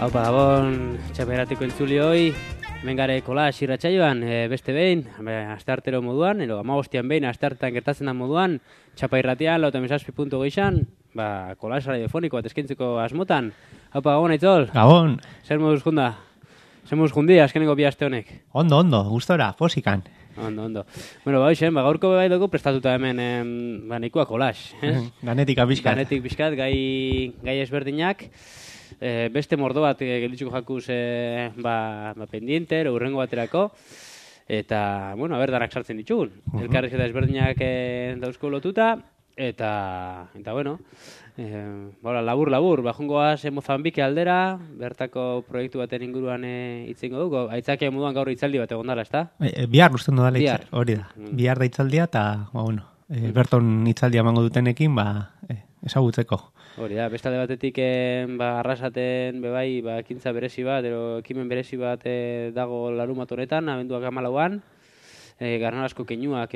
Haupa Gabon, txaperatiko entzulioi, mengare kolas irratsaioan, beste behin, asteartero moduan, edo 15an behin, asteartetan gertatzen da moduan, txapa irratian, 97.6an, kolas radiofoniko bat eskaintzeko asmotan. Haupa Gabon, Aitzol? Gabon. Zer moduz junda? Zer moduz jundi, azkeneko bi aste honek? Ondo, gustora, posikan. Ondo. Bueno, gaurko bai dugu prestatuta hemen, nahikoa kolas. Danetik bizkat, gai ezberdinak. Beste mordo bat gelditzuko jakuz pendiente, urrengo baterako. Eta, bueno, danak sartzen ditugun. Elkarrizketa ezberdinak dauzko lotuta. Eta bueno, labur, bajongoaz Mozambike aldera, bertako proiektu baten inguruan itzengo dugu. Aitzakia moduan gaur hitzaldi bat egon dala, ezta? Bihar usten dudala hori da. Bihar da hitzaldia eta, berton hitzaldia emango dutenekin, ezagutzeko. Hori da, bestalde batetik arrasaten bebai, ekintza berezi bat, ekimen berezi bat dago larumat honetan, abenduak 14an, Garnalasko keinuak,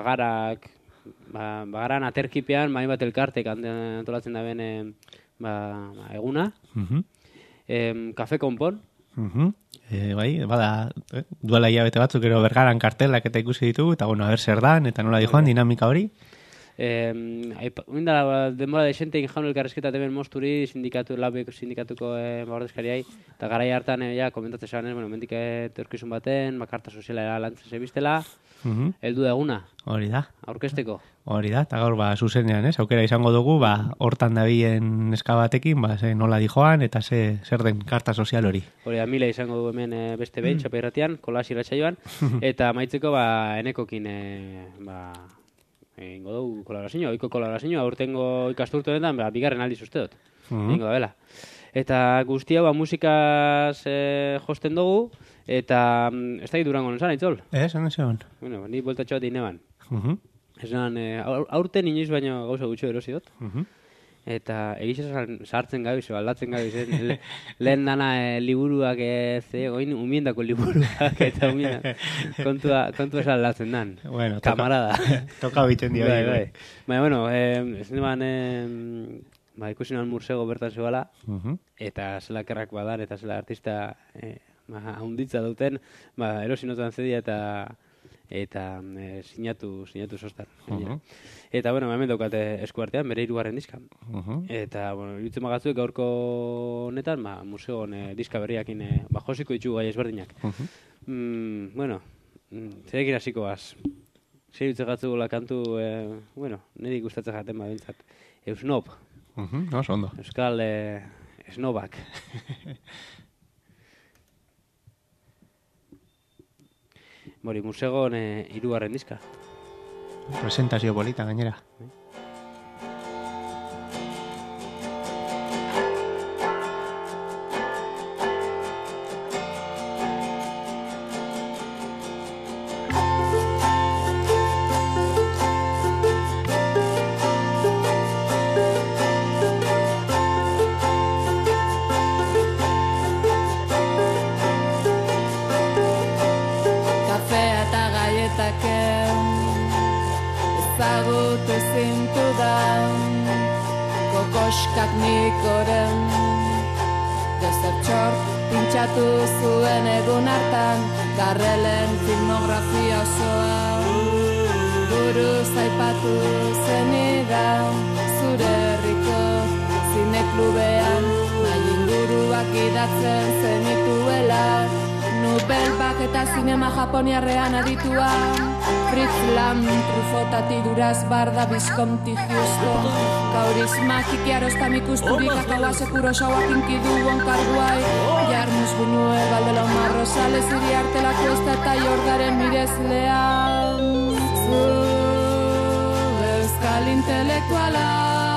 bagaran aterkipean, mai bat elkartek antolatzen da ben eguna. Kafe konpon. Duela hilabete batzuk, bergaran kartelak eta ikusi ditugu, eta zer dan, eta nola dijoan dinamika hori. Denbora de xente injaun elkarrezketa temen mosturi sindikatuko ordezkariai, eta garai hartan komentatzen zanen, mendik etorkizun baten, karta soziala lantzen zebiztela, heldu da eguna. Hori da. Aurkezteko. Hori da, eta gaur zuzenean, aukera izango dugu, hortan dabien neska batekin, nola dijoan, eta zer den karta sozial hori. Hori da, mila izango du hemen beste behin, txapa irratian, kolas irratsaioan, eta maitzeko enekokin, ingo dugu kolaborazioa, oiko kolaborazioa, aurtengo ikasturte honetan, bigarren aldiz uste dut. Ingo da, bela. Eta guztia, musikaz josten dugu, eta ez da Durango nozan, Aitzol? Esan. Bueno, ni boltatxo bat ineban. Esan, aurten inoiz baino gauza gutxo erosi dut. Eta egizan sartzen gabiz, aldatzen gabiz, lehen dana liburuak oin umiendako liburuak, eta kontua esan aldatzen dan. Bueno, kamarada. Toka biten dio. Ez neban, ikusi noan Mursego bertan zebala, eta zela kerrak badan, eta zela artista haunditza duten, erosi notan zedia eta sinatu sostan. Eta, hemen daukate eskuartean, bere 3. diska. Eta, irutzen magatzuek gaurko honetan, museoan diska berriakin josiko ditugu gai ezberdinak. Zerekin hasikoaz. Zer irutzen gatzugula kantu, niri gustatzen jaten bintzat. Eusnob. Ondo. Euskal snobak. Musegon 3. diska. Presentazio polita gainera. Kokoskak nikoren Dezertxor pintxatu zuen egun hartan Garrelen filmografia osoa Buruz aipatu zenidan Zure herriko zineklubean Nahi inguruak idatzen zenituela Nubelbak eta zinema japoniarrean aditua Fritz Lam, Trufotati, Duraz, Barda, Visconti, Houston Kaurisma, Kikiarosta, Mikusturik, Akawase, Kurosawa, Kinkidu, Onkarguai Jarmus, Buñue, Valdelomar, Rosales, Iriarte, La Cuesta eta Jordaren mirezlean Zu, Euskal intelektuala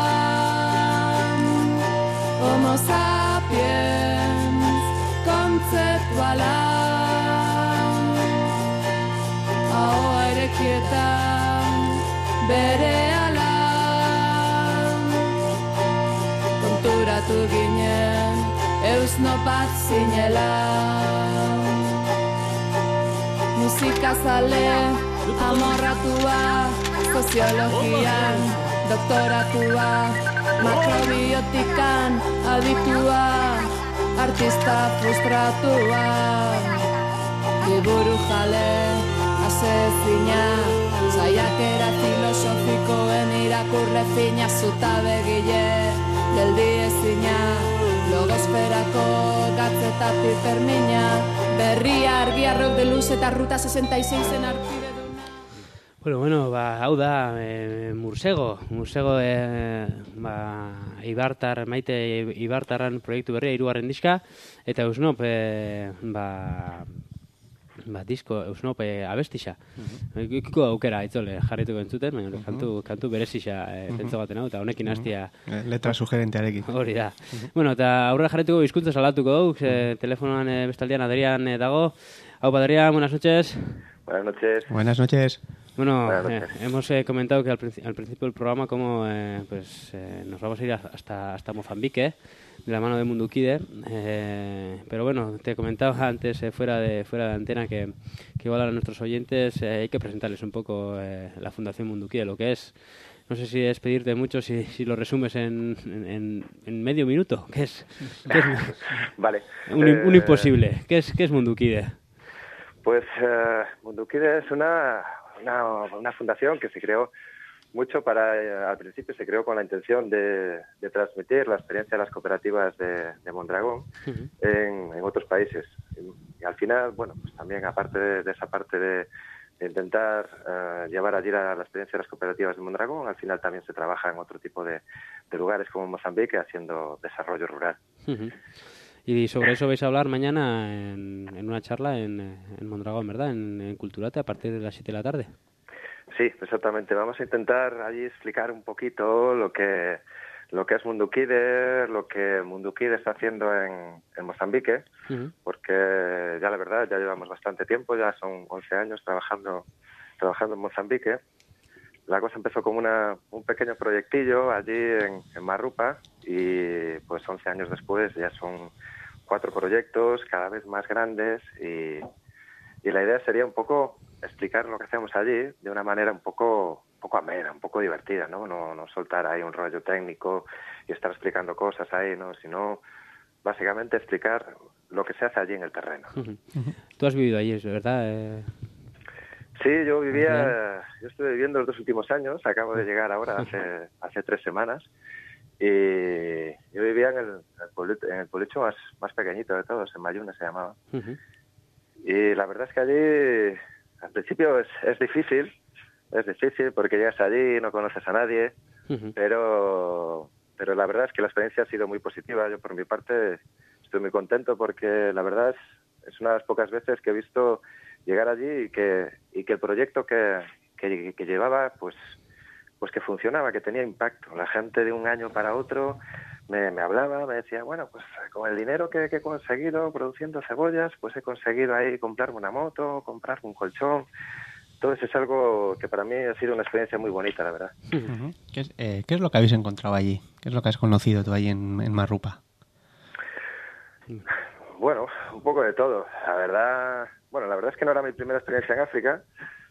Homo sapiens, kontzeptuala Ahoa erekietan bere ala Konturatu ginen eusno bat zinela Musikazale amorratua Soziologian doktoratua Makrobiotikan aditua artista frustratuan, liburu jale, asezina, saiakera filosofikoen irakurle fina, zutabe gile, geldi ezina, logosferako gatzeta pipermina, berria argia rock de luz eta ruta 66en artide. Bueno, hau da, Mursego, Ibartar, Maite Ibartarran proiektu berria, 3. diska, eta Eusnop, disko, Eusnop abestixa. Ikiko aukera, itzole, jarrituko entzuten, baina kantu berezixa pentsa baten hau, eta honekin hastia. Letra sugerentearekin. Hori da. Bueno, eta aurrera jarrituko hizkuntza salatuko dugu, telefonoan bestaldean Adrián dago. Hau, Adrián, buenas noches. Buenas noches. Buenas noches. Bueno, hemos comentado que al principio del programa cómo nos vamos a ir hasta Mozambique, de la mano de Mundukide, pero bueno, te comentaba antes fuera de antena que igual a nuestros oyentes hay que presentarles un poco la Fundación Mundukide, lo que es. No sé si es pedirte mucho si lo resumes en medio minuto. ¿Qué es? Vale. Un imposible. ¿Qué es Mundukide? Pues Mundukide es una fundación que se creó mucho al principio se creó con la intención de transmitir la experiencia de las cooperativas de Mondragón en otros países. Y al final, bueno, pues también aparte de esa parte de intentar llevar allí la experiencia de las cooperativas de Mondragón, al final también se trabaja en otro tipo de lugares como Mozambique haciendo desarrollo rural. Y sobre eso vais a hablar mañana en una charla en Mondragón, ¿verdad? En Culturate a partir de las 7 de la tarde. Sí, exactamente. Vamos a intentar allí explicar un poquito lo que es lo que Mundukide está haciendo en Mozambique, porque ya la verdad ya llevamos bastante tiempo, ya son 11 años trabajando en Mozambique. La cosa empezó como un pequeño proyectillo allí en Marrupa y pues 11 años después ya son 4 proyectos cada vez más grandes y la idea sería un poco explicar lo que hacemos allí de una manera un poco amena, un poco divertida, ¿no? No soltar ahí un rollo técnico y estar explicando cosas ahí, ¿no? Sino básicamente explicar lo que se hace allí en el terreno. Tú has vivido allí, ¿verdad? Sí, yo estuve viviendo los 2 últimos años, acabo de llegar ahora hace 3 semanas y yo vivía en el pueblecho más pequeñito de todos, en Mayuna se llamaba. Y la verdad es que allí al principio es difícil porque llegas allí, no conoces a nadie, pero la verdad es que la experiencia ha sido muy positiva. Yo por mi parte estoy muy contento porque la verdad es una de las pocas veces que he visto llegar allí y que el proyecto que llevaba pues que funcionaba, que tenía impacto. La gente de un año para otro me hablaba, me decía, bueno, pues con el dinero que he conseguido produciendo cebollas, pues he conseguido ahí comprarme una moto, comprarme un colchón. Entonces es algo que para mí ha sido una experiencia muy bonita, la verdad. ¿Qué es lo que habéis encontrado allí? ¿Qué es lo que has conocido tú allí en Marrupa? Bueno, un poco de todo. La verdad es que no era mi primera experiencia en África,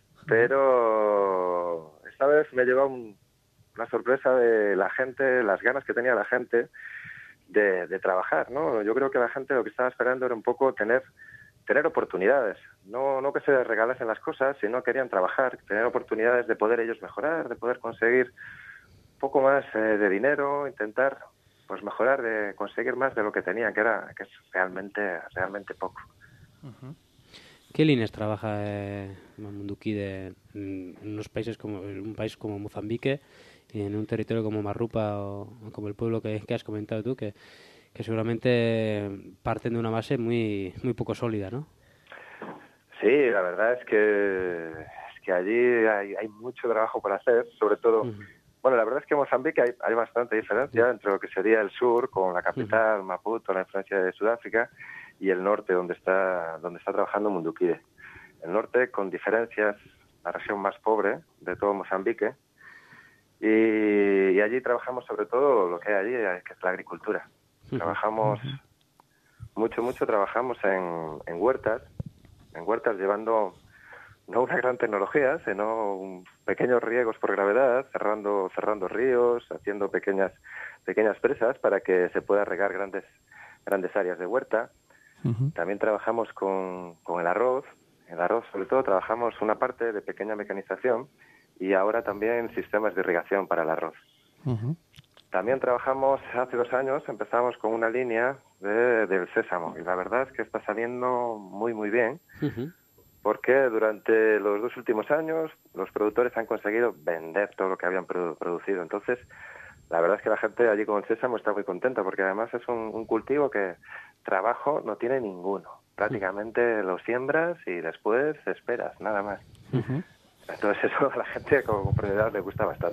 pero esta vez me llevó una sorpresa de la gente, las ganas que tenía la gente de trabajar, ¿no? Yo creo que la gente lo que estaba esperando era un poco tener oportunidades, no que se regalasen las cosas, sino querían trabajar, tener oportunidades de poder ellos mejorar, de poder conseguir un poco más de dinero, intentar pues mejorar, de conseguir más de lo que tenían, que es realmente poco. ¿Qué líneas trabaja Mundukide en unos países un país como Mozambique y en un territorio como Marrupa o como el pueblo que has comentado tú, que seguramente parten de una base muy poco sólida, ¿no? Sí, la verdad es que allí hay mucho trabajo por hacer, sobre todo. Bueno, la verdad es que en Mozambique hay bastante diferencia entre lo que sería el sur, con la capital, Maputo, la influencia de Sudáfrica, y el norte, donde está trabajando Mundukide. El norte, con diferencias, la región más pobre de todo Mozambique, y allí trabajamos sobre todo lo que hay allí, que es la agricultura. Trabajamos mucho trabajamos en huertas llevando no una gran tecnología, sino pequeños riegos por gravedad, cerrando ríos, haciendo pequeñas presas para que se pueda regar grandes grandes áreas de huerta. También trabajamos con el arroz. El arroz, sobre todo, trabajamos una parte de pequeña mecanización y ahora también sistemas de irrigación para el arroz. También trabajamos, hace 2 años, empezamos con una línea del sésamo y la verdad es que está saliendo muy, muy bien porque durante los 2 últimos años los productores han conseguido vender todo lo que habían producido. Entonces, la verdad es que la gente allí con el sésamo está muy contenta porque además es un cultivo que trabajo no tiene ninguno. Prácticamente lo siembras y después esperas, nada más. Entonces eso a la gente como comprendedor le gusta bastante.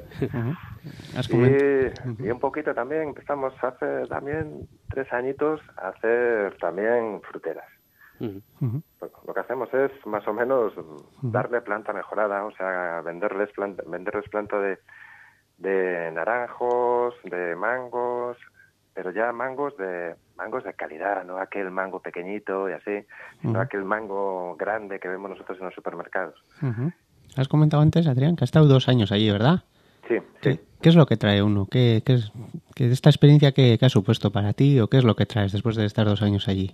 Y un poquito también empezamos hace también 3 añitos a hacer también fruteras. Lo que hacemos es más o menos darle planta mejorada, o sea, venderles planta de naranjos, de mangos, pero ya mangos de calidad, no aquel mango pequeñito y así, sino aquel mango grande que vemos nosotros en los supermercados. Has comentado antes, Adrián, que has estado 2 años allí, ¿verdad? Sí. ¿Qué es lo que trae uno? ¿Qué es esta experiencia que ha supuesto para ti o qué es lo que traes después de estar 2 años allí?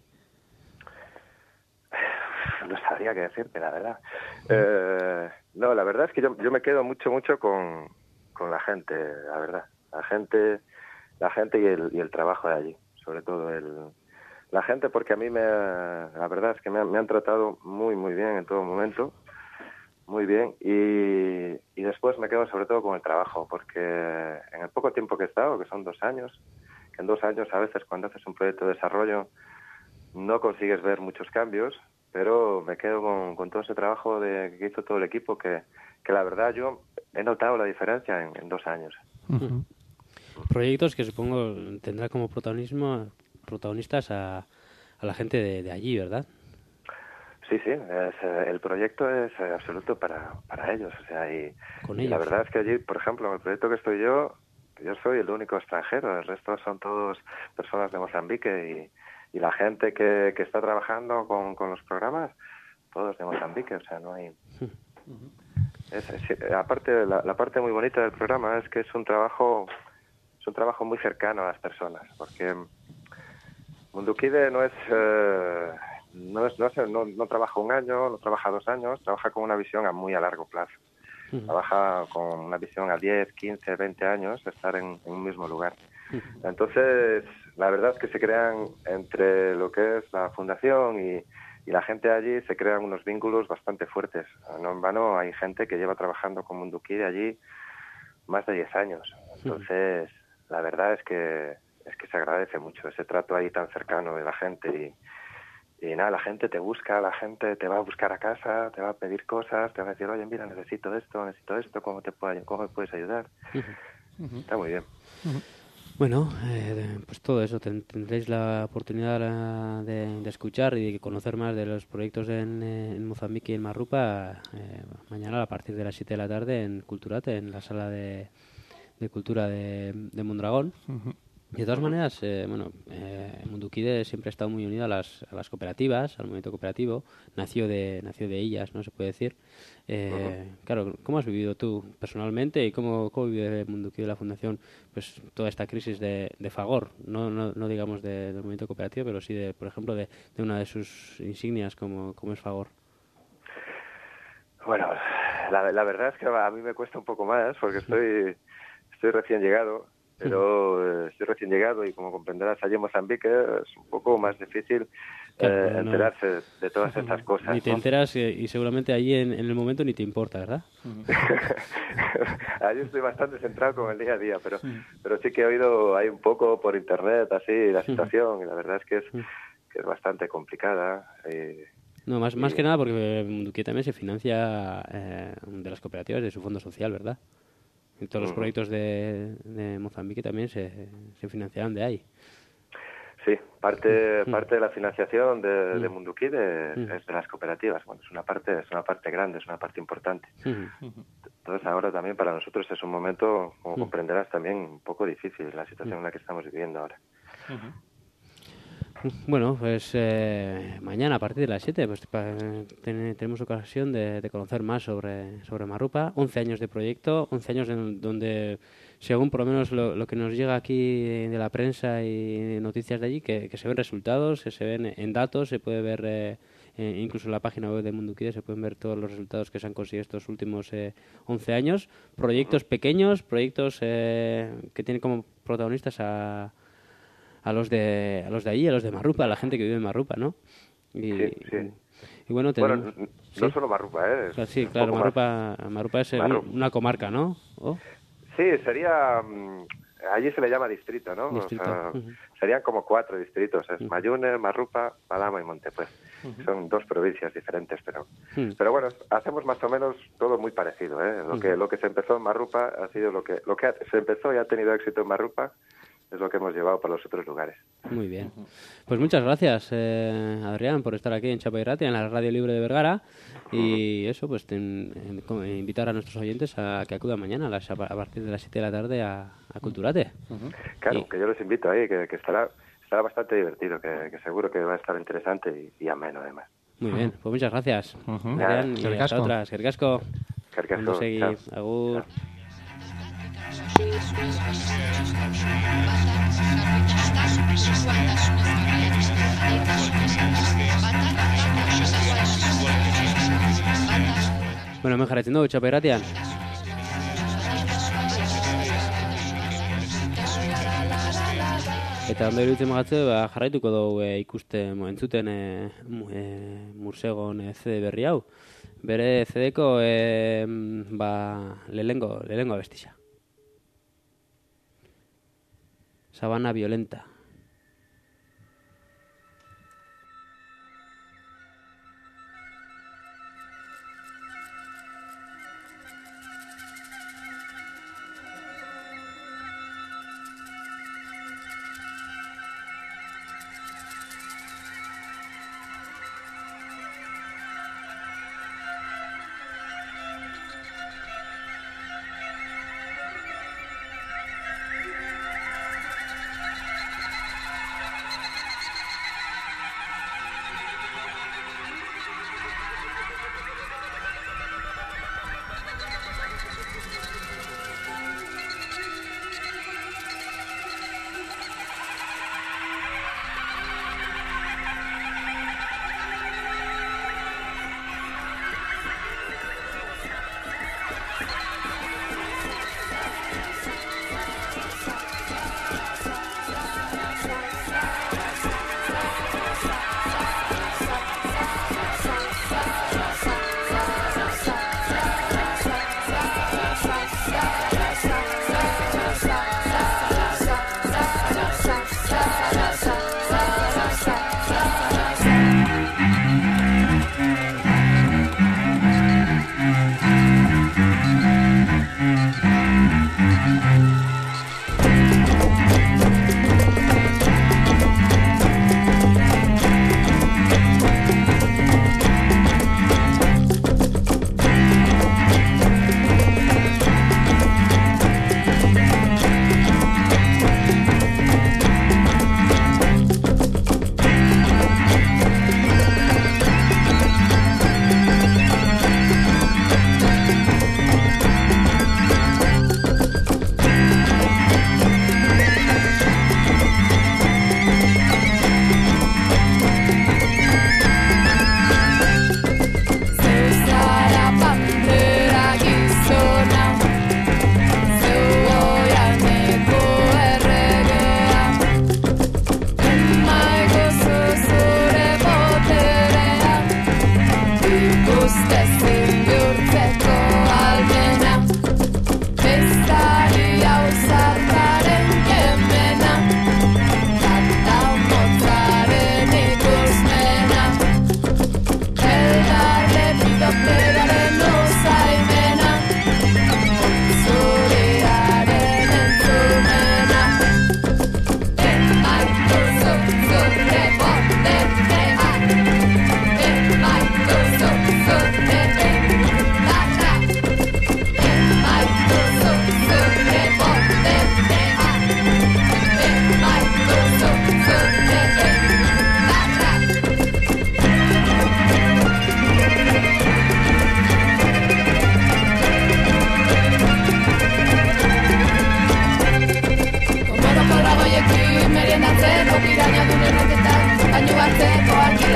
No sabría qué decirte, la verdad. No, la verdad es que yo me quedo mucho con la gente, la verdad. La gente y el trabajo de allí, sobre todo la gente, porque a mí la verdad es que me han tratado muy, muy bien en todo momento. Muy bien, y después me quedo sobre todo con el trabajo, porque en el poco tiempo que he estado, que son 2 años, que en 2 años a veces cuando haces un proyecto de desarrollo no consigues ver muchos cambios, pero me quedo con todo ese trabajo que hizo todo el equipo, que la verdad yo he notado la diferencia en 2 años. Proyectos que supongo tendrá como protagonistas a la gente de allí, ¿verdad? Sí, el proyecto es absoluto para ellos, o sea, y la verdad es que allí, por ejemplo, en el proyecto que estoy yo soy el único extranjero, el resto son todos personas de Mozambique y la gente que está trabajando con los programas, todos de Mozambique, o sea, no hay... Aparte, la parte muy bonita del programa es que es un trabajo muy cercano a las personas, porque Mundukide no trabaja 1 año, no trabaja 2 años, trabaja con una visión muy a largo plazo. Trabaja con una visión a 10, 15, 20 años de estar en un mismo lugar. Entonces, la verdad es que se crean entre lo que es la fundación y la gente allí, se crean unos vínculos bastante fuertes. No en vano hay gente que lleva trabajando con Mundukide allí más de 10 años. Entonces, la verdad es que se agradece mucho ese trato ahí tan cercano de la gente y nada, la gente te busca, la gente te va a buscar a casa, te va a pedir cosas, te va a decir, oye, mira, necesito esto, ¿cómo me puedes ayudar? Está muy bien. Bueno, pues todo eso, tendréis la oportunidad de escuchar y de conocer más de los proyectos en Mozambique y en Marrupa mañana a partir de las 7 de la tarde en Culturate, en la sala de cultura de Mondragón. De todas maneras, Mundukide siempre ha estado muy unido a las cooperativas, al movimiento cooperativo. Nació de ellas, ¿no? Se puede decir. Claro, ¿cómo has vivido tú personalmente y cómo vive Mundukide la Fundación pues toda esta crisis de Fagor? No digamos del movimiento cooperativo, pero sí, por ejemplo, de una de sus insignias como es Fagor. Bueno, la verdad es que a mí me cuesta un poco más porque estoy recién llegado. Pero estoy recién llegado y como comprenderás allí en Mozambique es un poco más difícil enterarse de todas estas cosas. Ni te enteras y seguramente allí en el momento ni te importa, ¿verdad? Allí estoy bastante centrado con el día a día, pero sí que he oído ahí un poco por internet así la situación y la verdad es que es bastante complicada. No, más que nada porque Mundukide también se financia de las cooperativas de su fondo social, ¿verdad? Y todos los proyectos de Mozambique también se financiarán de ahí. Sí, parte de la financiación de Mundukide es de las cooperativas. Bueno, es una parte grande, es una parte importante. Entonces ahora también para nosotros es un momento, como comprenderás, también un poco difícil la situación en la que estamos viviendo ahora. Bueno, pues mañana a partir de las 7 pues, tenemos ocasión de conocer más sobre Marrupa. 11 años de proyecto, 11 años en donde según por lo menos lo que nos llega aquí de la prensa y noticias de allí, que se ven resultados, se ven en datos, se puede ver incluso en la página web de Mundukide, se pueden ver todos los resultados que se han conseguido estos últimos 11 años. Proyectos pequeños, proyectos que tienen como protagonistas a los de allí, a los de Marrupa, a la gente que vive en Marrupa, ¿no? Sí. Y bueno, no solo Marrupa, Sí, claro, Marrupa es una comarca, ¿no? ¿Oh? Sí, sería... allí se le llama distrito, ¿no? Distrito. O sea, serían como 4 distritos. Es Mayune, Marrupa, Malama y Montepuez. Son 2 provincias diferentes, pero bueno, hacemos más o menos todo muy parecido, ¿eh? Lo que se empezó en Marrupa ha sido lo que se empezó y ha tenido éxito en Marrupa, es lo que hemos llevado para los otros lugares. Muy bien. Pues muchas gracias, Adrián, por estar aquí en Chapa y Ratia, en la Radio Libre de Vergara. Y eso, pues invitar a nuestros oyentes a que acudan mañana a partir de las 7 de la tarde a Culturate. Claro, que yo les invito ahí, que estará bastante divertido, que seguro que va a estar interesante y ameno además. Muy bien, pues muchas gracias. Adrián, y hasta otra. Eskerrik asko. Ondo segi, agur. Bueno, hemen jarraitzen dugu Txapa Irratian. Eta ondo iruditzen magatze, jarraituko dugu entzuten Mursegon CD berri hau. Bere CD-ko lehengo abestisa. Sabana violenta.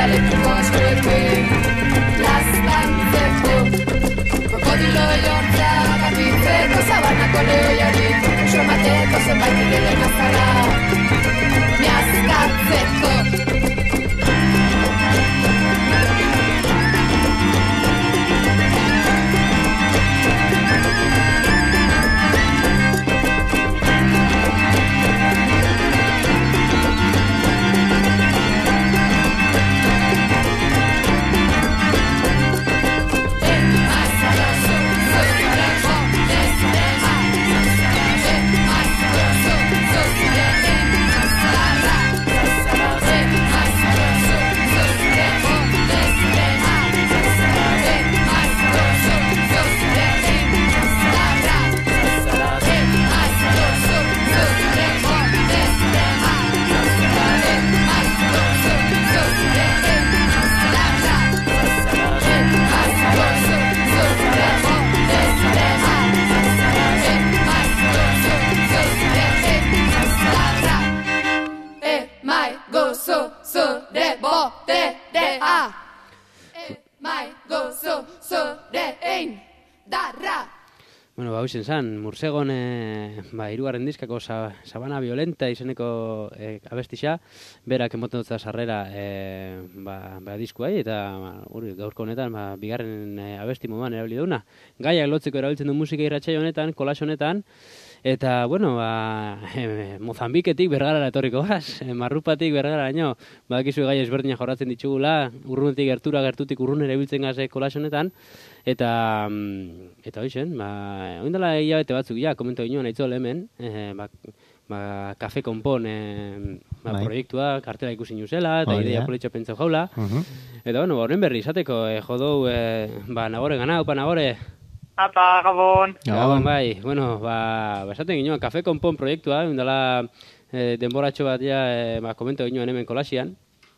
dialektuko askoekin laztantzeko krokodilo elortza kapitzeko zabanako lehoiari oso emateko zenbait idelen azara miazkatzeko Bueno, hausen zan, Mursegon hirugarren diskako Sabana Violenta izeneko abestixa, berak emoten dutza sarrera diskuai, eta gaurko honetan bigarren abesti moduan erabili duna. Gaiak lotzeko erabiltzen du musika irratsaio honetan, kolax honetan, eta, bueno, Mozambiketik Bergarara etorriko gaz, Marrupatik Bergararaino, badakizu gai ezberdinak jorratzen ditugula, urrunetik gertutik urrunera ibiltzen gaze kolax honetan, eta hoixen, oindala hilabete batzuk ja, komento ginoen aitzol hemen, Kafe Konpon proiektua, kartela ikusi nuzela, eta ideia politxo pentsau jaula, eta, bueno, horren berri izateko, jodou, Nagore gana, upa Nagore. Apa, Gabon. Gabon, bai. Bueno, esaten ginoen, Kafe Konpon proiektua, oindala denboratxo bat ja, komento ginoen hemen kolaxian,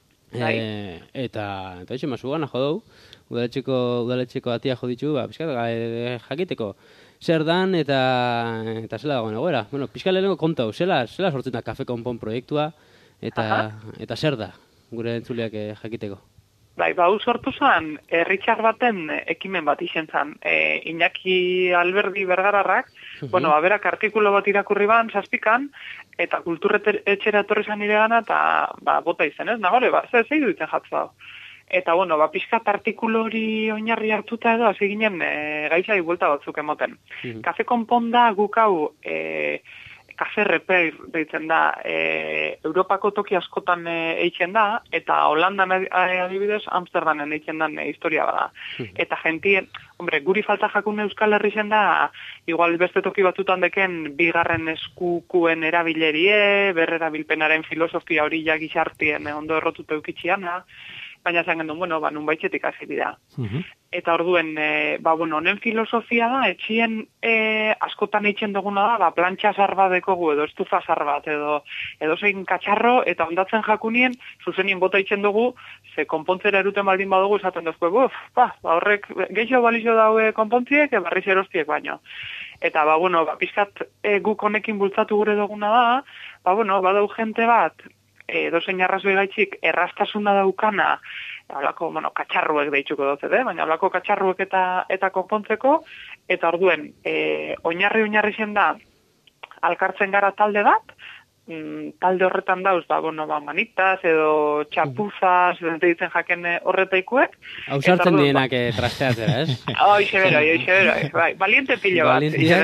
eta hoixen, mazugana jodou, udaletxeko atia joditu, pixkat, jakiteko zer dan eta zela dagoen egoera. Bueno, pixkat lehenengo kontau, zela sortzen da Kafe Konpon proiektua eta zer da, gure entzuleak jakiteko. Bai, sortu zen, herritxar baten ekimen bat izen zen, Iñaki Alberdi Bergararrak, bueno, berak artikulo bat irakurri ban, zazpikan, eta kulturretxera etorri zen nire gana, eta bota izen, ez? Nagore, zei dutzen jatzu dago. Eta, bueno, pixkat artikulu hori oinarri hartuta edo, hasi ginen gaixai buelta batzuk emoten. Kafe Konpon da guk hau Kafe Repair deitzen da, Europako toki askotan eitzen da, eta Holandan adibidez, Amsterdamen eitzen dan historia bada. Eta gentien, guri falta jakun Euskal Herri zen da, igual beste toki batzutan deken bigarren eskukuen erabilerie, berrerabilpenaren filosofia hori gizartien ondo errotuta eukitxiana, baina zen gendun, bueno, nun baitzetik hasi dira. Eta orduen, honen filosofia da, etxien askotan eitzen duguna da, plantxa zar bat dekogu, edo estufa zar bat, edo zein katxarro, eta ondatzen jakunien, zuzenien bota eitzen dugu, ze konpontzera eruten baldin badugu, esaten duzko, horrek geixo balizio daue konpontziek, barriz erostiek baino. Eta, pizkat guk honekin bultzatu gure duguna da, badau jente bat, dozein arrazoi gaitxik erraztasuna daukana, hablako, katxarruek deitzuko dut, baina hablako katxarruek eta konpontzeko, eta orduen, oinarri zen da, alkartzen gara talde bat, talde horretan dauz, manitas edo txapuzaz, deitzen jaken horretaikuek. Hau sartzen dienak trasteatzera, ez? Hoxe beroi, baliente pilo bat.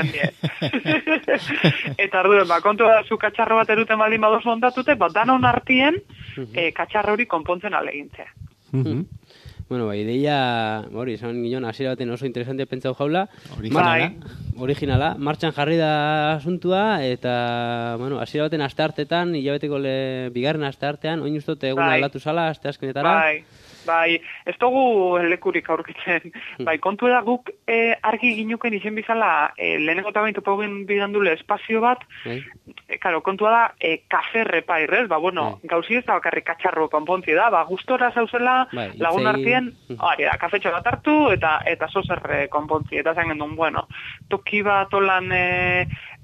Eta orduen, kontu da zu katxarro bat eruten baldin badoz ondatute, danon artien katxarro hori konpontzen alegintzea. Bueno, ideia, esan ginen, hasiera baten oso interesante pentsau jaula. Originala. Martxan jarri da asuntua, eta, hasiera baten asteartetan, hilabeteko bigarren asteartean, oin ustot egun aldatu zala, aste azkenetara. Bai, ez dugu lekurik aurkitzen. Bai, kontu da guk argi ginuken izen bizala lehenengo eta bain topauen bidandule espazio bat, kontua da Kafe Repair, ez? Gauzi ez da bakarri katxarro konpontzi da, gustora zauzela lagun artien, kafetxo bat hartu eta zozer konpontzi, eta zen gendun, toki bat olan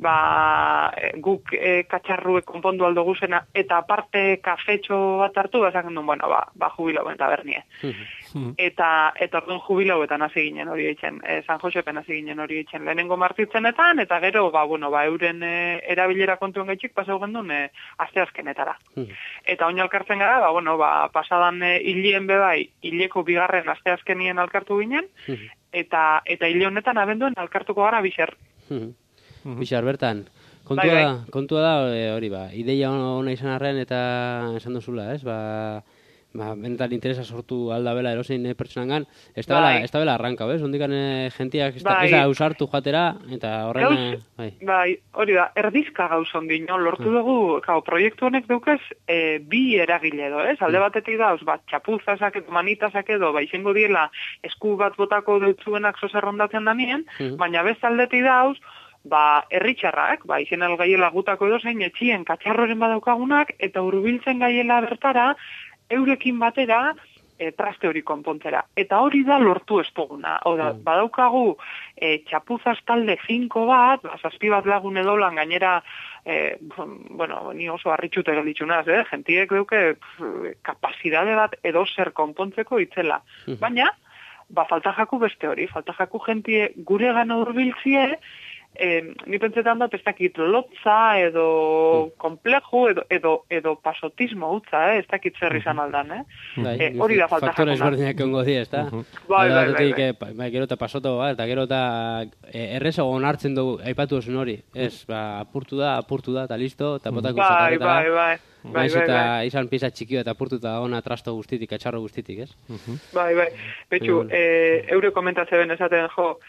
guk katxarruek konpondu aldo guzena, eta aparte kafetxo bat hartu, esaten duen, jubilau eta bernie. Eta orduan jubilauetan hasi ginen hori eitzen, San Josepen hasi ginen hori eitzen lehenengo martitzenetan, eta gero, euren erabilera kontuen gaitxik pasau gendun asteazkenetara. Eta oin alkartzen gara, pasadan hilien bebai, hileko bigarren asteazkenien alkartu ginen, eta hile honetan abenduen alkartuko gara Bixar. Bixar, bertan. Kontua da, hori ideia ona izan arren eta esan duzula, ez? Benetan interesa sortu aldabela erosein pertsonangan, ez da bela arranka, bez? Ondikan gentiak ez da usartu joatera, eta horren... Hori da, erdizka gauz ondin, lortu dugu, proiektu honek dukez, bi eragile edo, ez? Alde batetik dauz, txapuzazak edo manitazak edo, izango diela esku bat botako dutzuenak zozerrondatzen da nien, baina best aldetik dauz, herritxarrak, izen algaiela gutako edo zein etxien katxarroren badaukagunak, eta hurbiltzen gaiela bertara, eurekin batera traste hori konpontzera. Eta hori da lortu ez duguna. Badaukagu txapuzaz talde 5 bat, 7 bat lagun edolan gainera, ni oso harritxute gelditxunaz, gentiek duke kapasidade bat edo zer konpontzeko itzela. Baina, falta jaku beste hori, falta jaku gentie gure gana hurbiltzie, ni pentsetan dut ez dakit lotza edo komplejo edo pasotismo utza, ez dakit zer izan aldan, hori da falta jakuna. Faktores berdinak ongo di, ez da? Gero eta pasoto, eta gero eta errezago onartzen dugu, aipatu osun hori, ez, apurtu da, eta listo, eta potako zakarretara. Eta izan pisa txikio eta apurtuta ona trasto guztitik, atxarro guztitik, ez? Betxu, eure komentatze ben esaten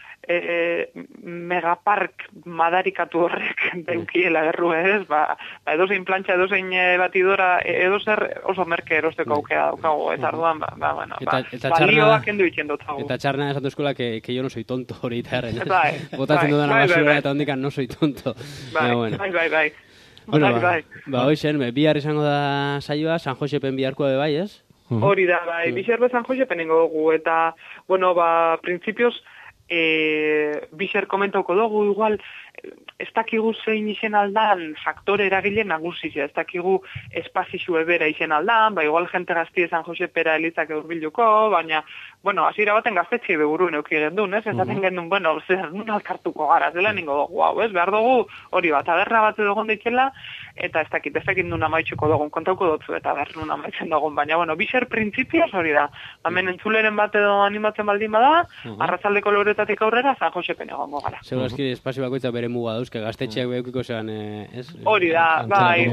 megapark madarikatu horrek deukiela erru, ez? Edozein plantxa, edozein batidora, edozer oso merke erosteko aukera daukago, eta arduan, balioak endu itxen dutzago. Eta txarna esan duzkola que yo no soy tonto hori eta erren, ez? Botatzen dudana basura eta hondikan no soy tonto. Bai. Hoizen, bihar izango da saioa, San Josepen biharkoa bai, ez? Hori da, Bixar San Josepen ingo dugu, eta, printzipioz, Bixar komentauko dugu, igual, ez dakigu zein izen aldan faktore eragile nagusizia, ez dakigu espazizio ebera izen aldan, igual jente gazti San Josepera elitzak eurbiluko, baina, hasiera baten gaztetxe beguruen euki gendun, ez? Ezaten gendun, zer nun alkartuko gara, zela ningo dugu, ez? Behar dugu, hori taberna bat edo gonditxela, eta ez dakit nun amaitxuko dugun, kontauko dutzu eta behar nun amaitzen dugun, baina, Bixar printzipioz hori da. Hemen entzuleren bat edo animatzen baldin bada, arratzaldeko loretatik aurrera, San Josepen egongo gara. Segurazki, espazio bakoitza bere muga dauzke, gaztetxeak behukiko zean, ez? Hori da, bai.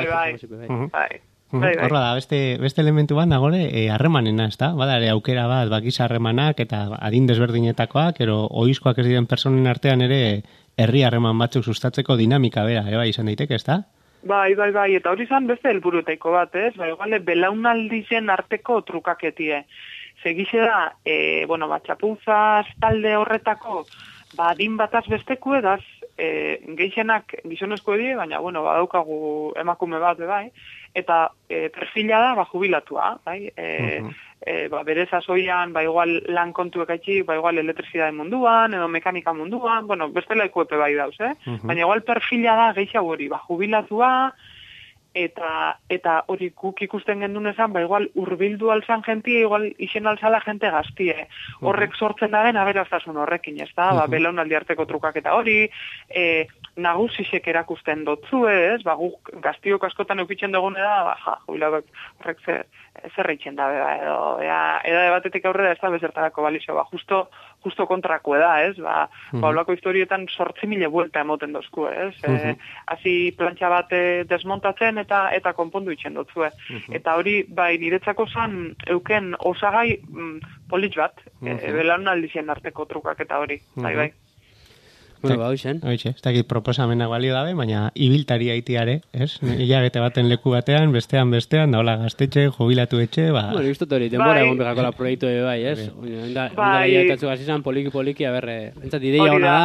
Horra da, beste elementu bat nagore, harremanena, ez da? Bada ere aukera bat, bakiz harremanak eta adin desberdinetakoak, ero oizkoak ez diren personen artean ere herri harreman batzuk sustatzeko dinamika bera, izan daiteke, ez da? Bai, eta hori izan beste helburutaiko bat, ez? Belaunaldizen arteko trukaketie. Segixe da, txapuzaz talde horretako, adin bataz besteku edaz, gehienak gizonezko edie, baina, badaukagu emakume bat, bai, eta perfila da, jubilatua, bai, bere zazoian, igual lan kontuek aitxik, igual elektrizidade munduan, edo mekanika munduan, bestela ekuepe bai dauz, baina igual perfila da, gehiago hori, jubilatua, eta hori guk ikusten gendun esan, igual urbildu alzan jentie, igual izen alzala jente gaztie. Horrek sortzen da den aberaztasun horrekin, ez da? Belaunaldi arteko trukak eta hori, nagusisek erakusten dotzu, ez? Guk gaztiok askotan eukitzen dugune da, jubilatuak horrek zerreitzen da, edo edade batetik aurrera ez da bezertarako balizio, justo kontrako da, ez? Olako historietan 8.000 buelta emoten dozku, ez? Hasi plantxa bat desmontatzen eta konpondu itzen dotzue. Eta hori, niretzako zan euken osagai politx bat, belaunaldizien arteko trukak eta hori, bai. Hoizen, ez dakit proposamenak balio dabe, baina ibiltari haitiare, ez? Ilagete baten leku batean, bestean, da hola gaztetxe, jubilatu etxe, Isto hori, denbora egon begako la proiektu bai, ez? Onda iaitatzu gazizan, poliki, entzat ideia hona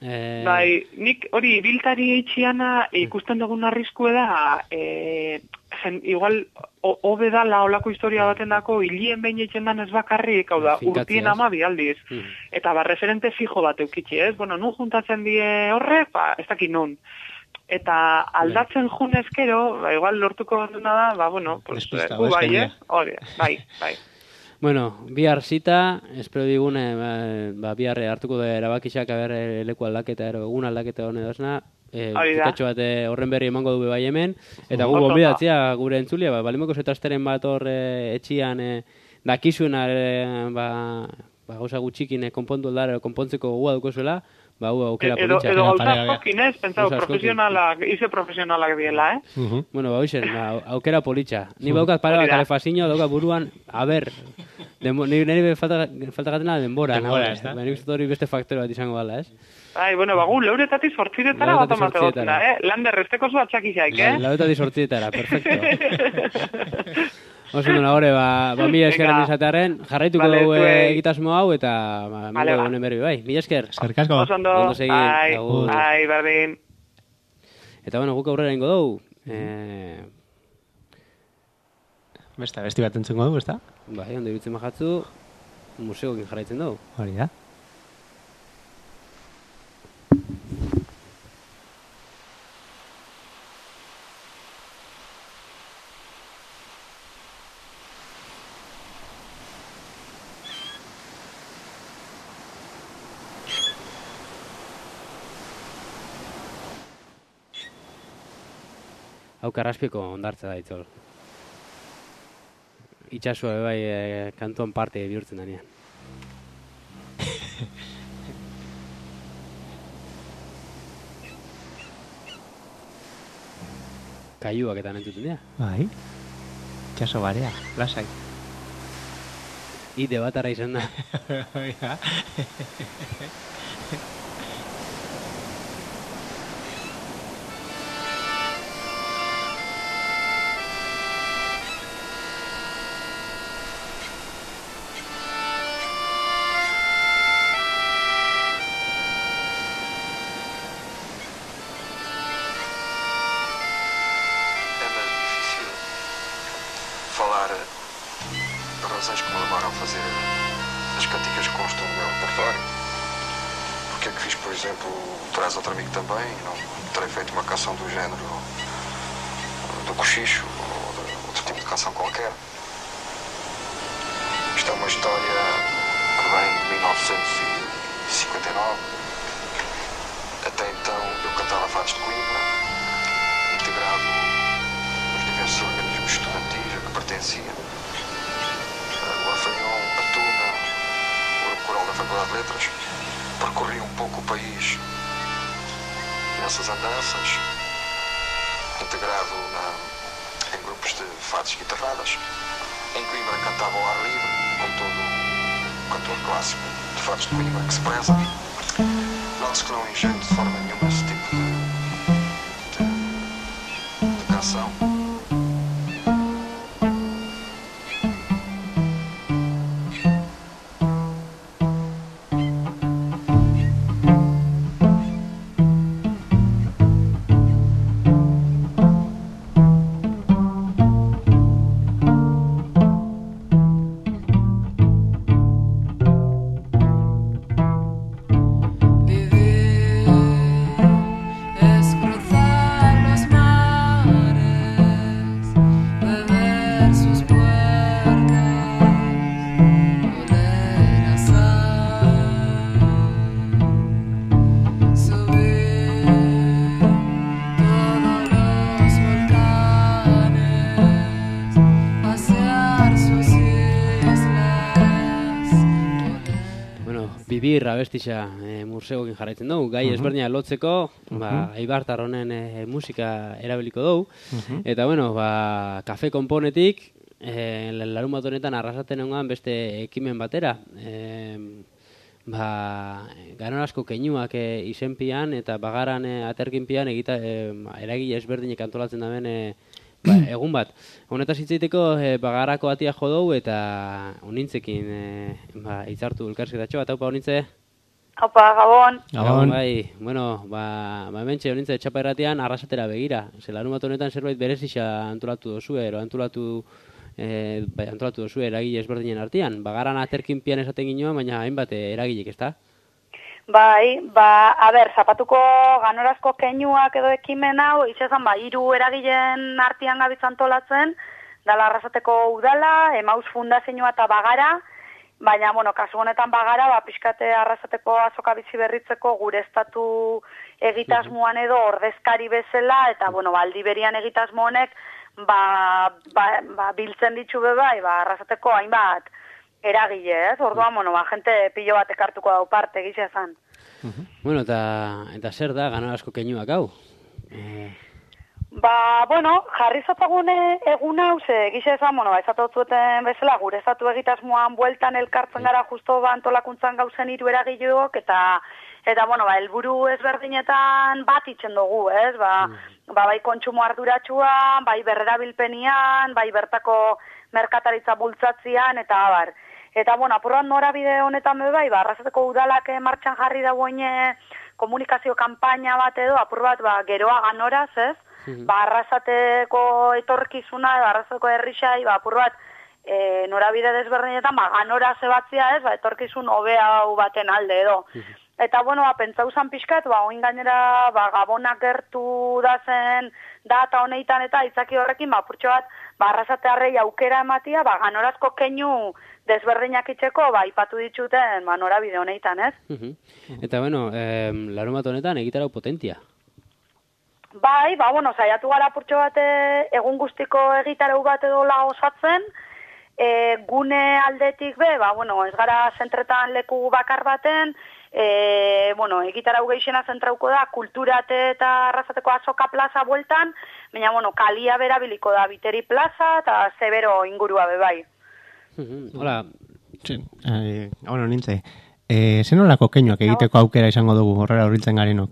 da. Nik hori ibiltari eitxiana ikusten dugun arriskue da, igual, hobe dala olako historia baten dako, hilien behin etxen dan ez bakarrik, hau da, urtien 12 aldiz. Eta referente fijo bat eukitxe, ez? Bueno, nun juntatzen die horrek, ez dakit nun. Eta aldatzen junezkero, igual lortuko duna da, bueno, pues, bai. Bueno, bihar zita, espero digune, bihar hartuko da erabakixak, leku aldaketa, egun aldaketa hone dozna, pikatxo bat horren berri emango du bai hemen, eta gu gonbidatzea gure entzulia, balimoko zetasteren bat hor etxian dakizuena, gauza gutxikin konpontu aldara, konpontzeko gua dukozuela, aukera politxak. Edo gauza askokin ez, pentsau, profesionalak diela, Bueno, aukera politxa. Ni baukat para kalefazio, daukat buruan, nire falta gatena denbora. Nire uste hori beste faktore bat izango gala, ez? Bueno, gu, leuretatik 8 bat amate gotuna, Lander, esteko zu atxakizaik, Leuretatik 8, perfecto. Oso duna gore, mila eskeran izatearen, jarraituko dugu egitasmo hau, eta mila honen berri, bai. Mila esker. Eskerkasko. Oso ondo, bai, berdin. Eta bueno, guk aurrera ingo dugu. Besti bat entzengo dugu, ezta? Bai, ondo irutzen majatzu, museokin jarraitzen dugu. Hori da. Hau Karraspiko ondartza da itzol. Itxasua bai kantuan parte bihurtzen danean. Kaiuak eta nentzuten dira. Bai. Itxaso barea, lasai. Ide bat ara izan da. Bibir abestixa museokin jarraitzen dugu, gai ezberdina lotzeko, Aibartar honen musika erabiliko dugu, eta bueno, kafe konponetik, larun bat honetan arrasaten hongan beste ekimen batera, ganorazko keinuak izenpian eta bagaran aterkinpian eragile ezberdinek antolatzen daben egun bat. Honetaz hitzaiteko bagarako atia jo dugu eta unintzekin hitzartu elkarrizketatxo bat, haupa unintze? Opa, Gabon. Gabon. Bai, bueno, hementxe honintza etxapa erratian arrasatera begira. Ze larunbat honetan zerbait berezisa antolatu dozue, ero antolatu dozue eragile ezberdinen artean. Bagaran aterkin pian esaten ginoan, baina hainbat eragilek, ezta? Bai, zapatuko ganorazko keinuak edo ekimen hau, izan, 3 eragileen artean gabitz antolatzen, dala arrasateko udala, Emaus fundazioa eta Bagara, baina, kasu honetan Bagara, pixkate arrasateko azoka bizi berritzeko gure estatu egitasmoan edo ordezkari bezala, eta, aldi berian egitasmo honek, biltzen ditzu bai, arrasateko hainbat eragile, ez? Orduan, jente pilo bat ekartuko dau parte, gisa esan. Bueno, eta zer da ganorazko keinuak hau? Jarri zotagune egun hau, gisa esan, ezatotzueten bezala, gure estatu egitasmoan bueltan elkartzen gara justo antolakuntzan gauzen 3 eragileok, eta helburu ezberdinetan bat itzen dugu, ez? Bai kontsumo arduratsua, bai berrerabilpenian, bai bertako merkataritza bultzatzian, eta abar. Eta, apurran norabide honetan bai, arrasateko udalak martxan jarri dagoen komunikazio kanpaina bat edo, apur bat, geroa ganoraz, ez? Arrasateko etorkizuna, arrasateko herrixai, apur bat, norabide desberdinetan, ganoraz ebatzia, ez? Etorkizun hobea hau baten alde edo. Eta, pentsau zan pixkat, oin gainera, Gabonak gertu dazen data honeitan eta itzaki horrekin, apurtxo bat, arrasatearrei aukera ematia, ganorazko keinu desberdinak itxeko, ipatu ditxuten, norabide honeitan, ez? Eta, larumat honetan egitarau potentia. Bai, saiatu gara apurtxo bat egun guztiko egitarau bat edo osatzen, gune aldetik ez gara zentretan leku bakar baten, egitarau geixena zentrauko da kulturate eta arrasateko azoka plaza bueltan, baina, kalia berabiliko da Biteri plaza eta Zebero ingurua bai. Hola. Nintze, zenolako keinuak egiteko aukera izango dugu horrela horritzen garenok?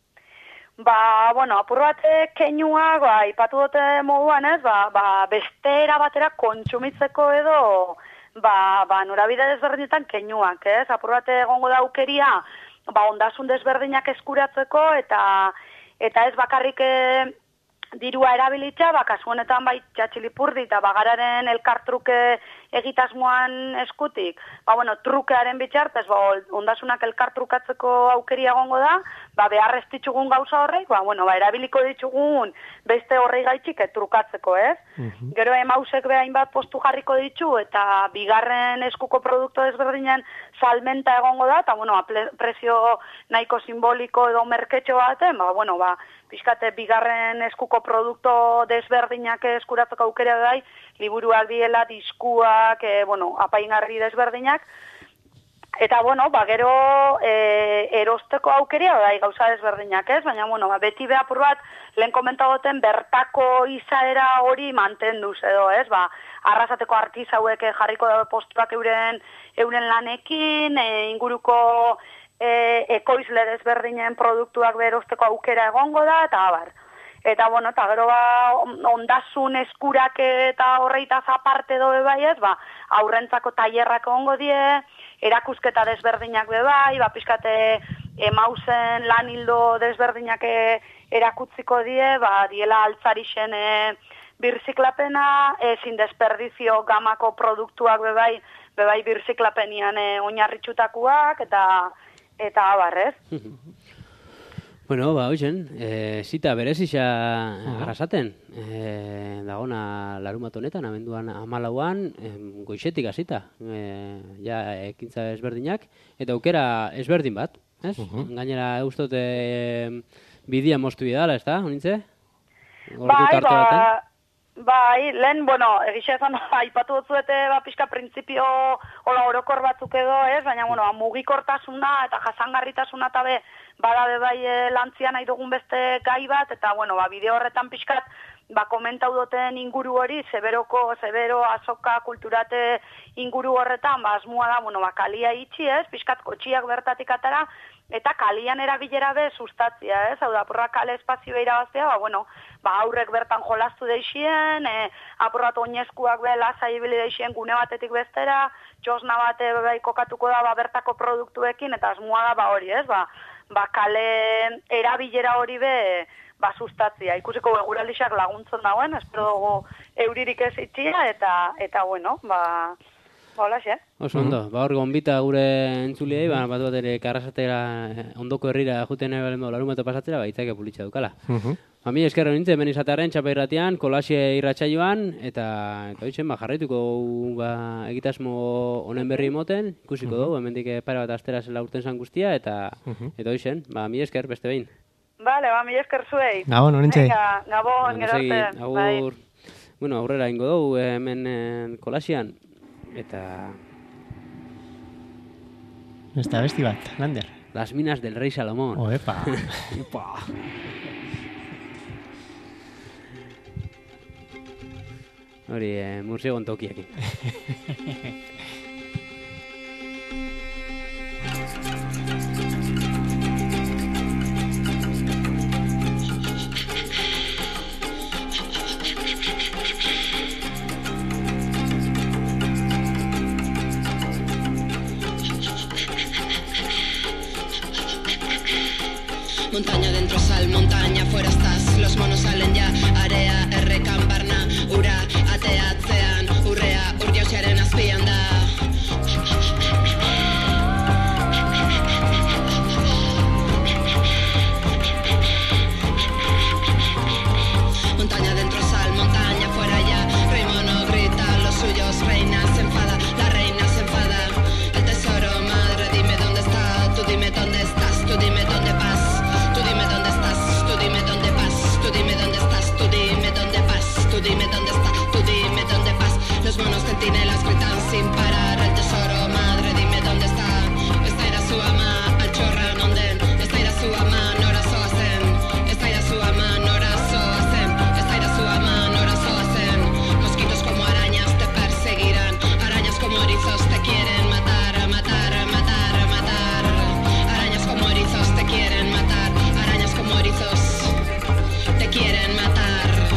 Apur bat keinuak, ipatu dute moduan, ez, beste erabatera kontsumitzeko edo, norabide desberdinetan keinuak, ez, apur bat egongo da aukeria, ondasun desberdinak eskuratzeko, eta ez bakarrik dirua erabilitza, kasu honetan Txatxilipurdi eta Bagararen elkartruke egitasmoan eskutik. Trukearen bitxartez, ondasunak elkartrukatzeko aukeria egongo da, behar ez ditzugun gauza horrek, erabiliko ditzugun beste horrei gaitxik trukatzeko, ez? Gero Emausek hainbat postu jarriko ditu, eta bigarren eskuko produktu desberdinen salmenta egongo da, eta, prezio nahiko simboliko edo merketxo baten, pixkate bigarren eskuko produktu desberdinak eskuratzeko aukera bai, liburuak diela, diskuak, apaingarri desberdinak, eta, gero erosteko aukeria bai gauza desberdinak, ez? Baina, beti behapur bat, lehen komentagoten bertako izaera hori mantenduz edo, ez? Arrasateko artizauek jarriko postuak euren lanekin, inguruko ekoizle desberdinen produktuak berosteko aukera egongo da, eta abar. Eta, eta gero ondasun eskurak eta horreitaz aparte dobe bai ez, aurrentzako tailerrak egongo die, erakusketa desberdinak bai, pixkate Emausen lan hildo desberdinak erakutziko die, diela altzarixen birziklapena, ezin desperdizio gamako produktuak bai birziklapenian oinarritxutakuak, eta abar, ez? Hoxen, zita berezisa arrasaten, dagona larumat honetan, abenduan 14an, goixetik hasita, ekintza ezberdinak, eta aukera ezberdin bat, ez? Gainera, eustote bidia moztu bidala, ez da, honintze? Bai, lehen, egisa esan, aipatu dutzuete, pixka printzipio orokor batzuk edo, ez? Baina, mugikortasuna eta jasangarritasuna eta badabe bai lantzian nahi dugun beste gai bat, eta, bideo horretan pixkat, komentau duten inguru hori, Zebero azoka kulturate inguru horretan, asmoa da, kalia itxi, ez? Pixkat kotxiak bertatik atara, eta kalian erabilera be sustatzia, ez? Hau da, apurra kale espazioa irabaztea, aurrek bertan jolastu deixien, apurrat oinezkuak be lasai ibili deixien gune batetik bestera, txosna bate bai kokatuko da bertako produktuekin, eta asmoa da hori, ez? Kale erabilera hori be sustatzia. Ikusiko eguraldiak laguntzen dauen, espero dugu euririk ez itxia, eta bueno, hola, xe? Oso ondo, hor gonbita gure entzuliei, bat ere karrasatera ondoko herrira juten larumata pasatzera, itzake pulitza dukala. Mi eskerro nintzen, ben izatearen txapairratian, kolasie irratsaioan, eta hoitzen, jarraituko egitasmo honen berri moten, ikusiko dugu, hemendik pare bat astera zela urten zan guztia, eta hoitzen, mi esker, beste behin. Bale, mi esker zuei. Gabon, horintze. Gabon, gerarte. Agur, bueno, aurrera ingo dugu hemen kolasian, eta... Esta besti bat, Lander. Las minas del rey Salomón. Oepa. Hori, mursegon tokiekin. Montaña dentro sal, montaña fuera estás. Los monos salen ya, area, errekan barna. Ura, ateatzean, urrea, urdiosiaren azpian da. Montaña dentro sal, montaña fuera ya. Rey mono grita, los suyos, reina se enfada, la reina se enfada. El tesoro, madre, dime dónde está. Tú dime dónde estás, tú dime dónde vas. Tú dime dónde estás, tú dime dónde vas. Tú dime dónde estás, tú dime dónde vas. Tú dime dónde estás, tú dime dónde vas. Los monos centinelas gritan sin parar. El tesoro, madre, dime dónde está. Esta era su ama, al chorra nonden. Esta era su ama, nora soazen. Esta era su ama, nora soazen. Esta era su ama, nora soazen. Mosquitos como arañas te perseguirán. Arañas como erizos te quieren matar, matar, matar, matar. Arañas como erizos te quieren matar. Arañas como erizos te quieren matar.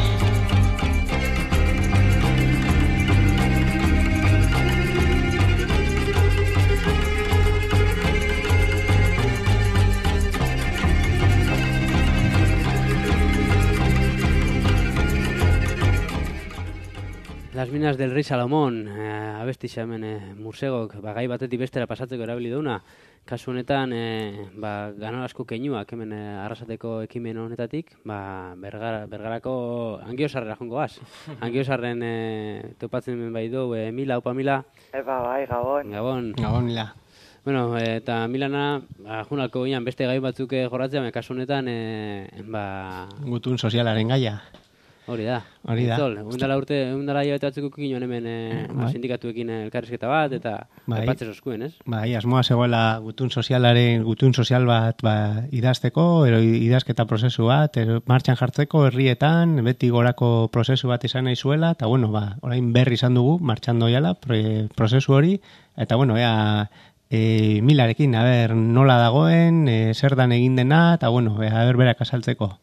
Las minas del rey Salomón, abestixa hemen mursegok, gai batetik bestera pasatzeko erabili duna. Kasu honetan, ganorazko keinuak hemen arrasateko ekimen honetatik, bergarako angiosarrera jongo gaz. Angiosarren topatzen bai du, Mila, opa Mila. Bai, Gabon. Gabon. Gabon, Mila. Bueno, eta Milana, junalko ginean beste gai batzuk jorratzea, kasu honetan, Gutun sozialaren gaia. Hori da. Eundala hilabete batzuk ginen hemen sindikatuekin elkarrizketa bat, eta patzez oskuen, ez? Bai, asmoa zegoela gutun sozial bat idazteko, idazketa prozesu bat, martxan jartzeko herrietan, beti gorako prozesu bat izan nahi zuela, eta bueno, orain berri izan dugu, martxan doiala, prozesu hori, eta bueno, Milarekin, nola dagoen, zer dan egin dena, eta bueno, berak azaltzeko.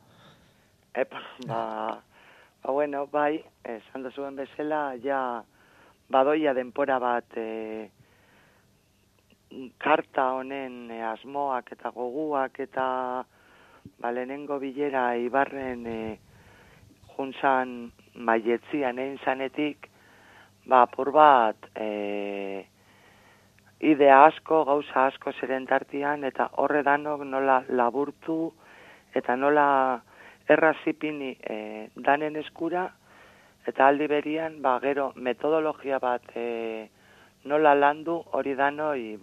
Bueno, bai, esan da zuen bezala, ja badoia denpora bat karta honen asmoak eta goguak eta lehenengo bilera Ibarren juntzan maietzian egin zanetik, apur bat idea asko, gauza asko zeren tartian, eta horre danok nola laburtu eta nola errazipini danen eskura, eta aldi berian, gero metodologia bat nola landu hori danoi,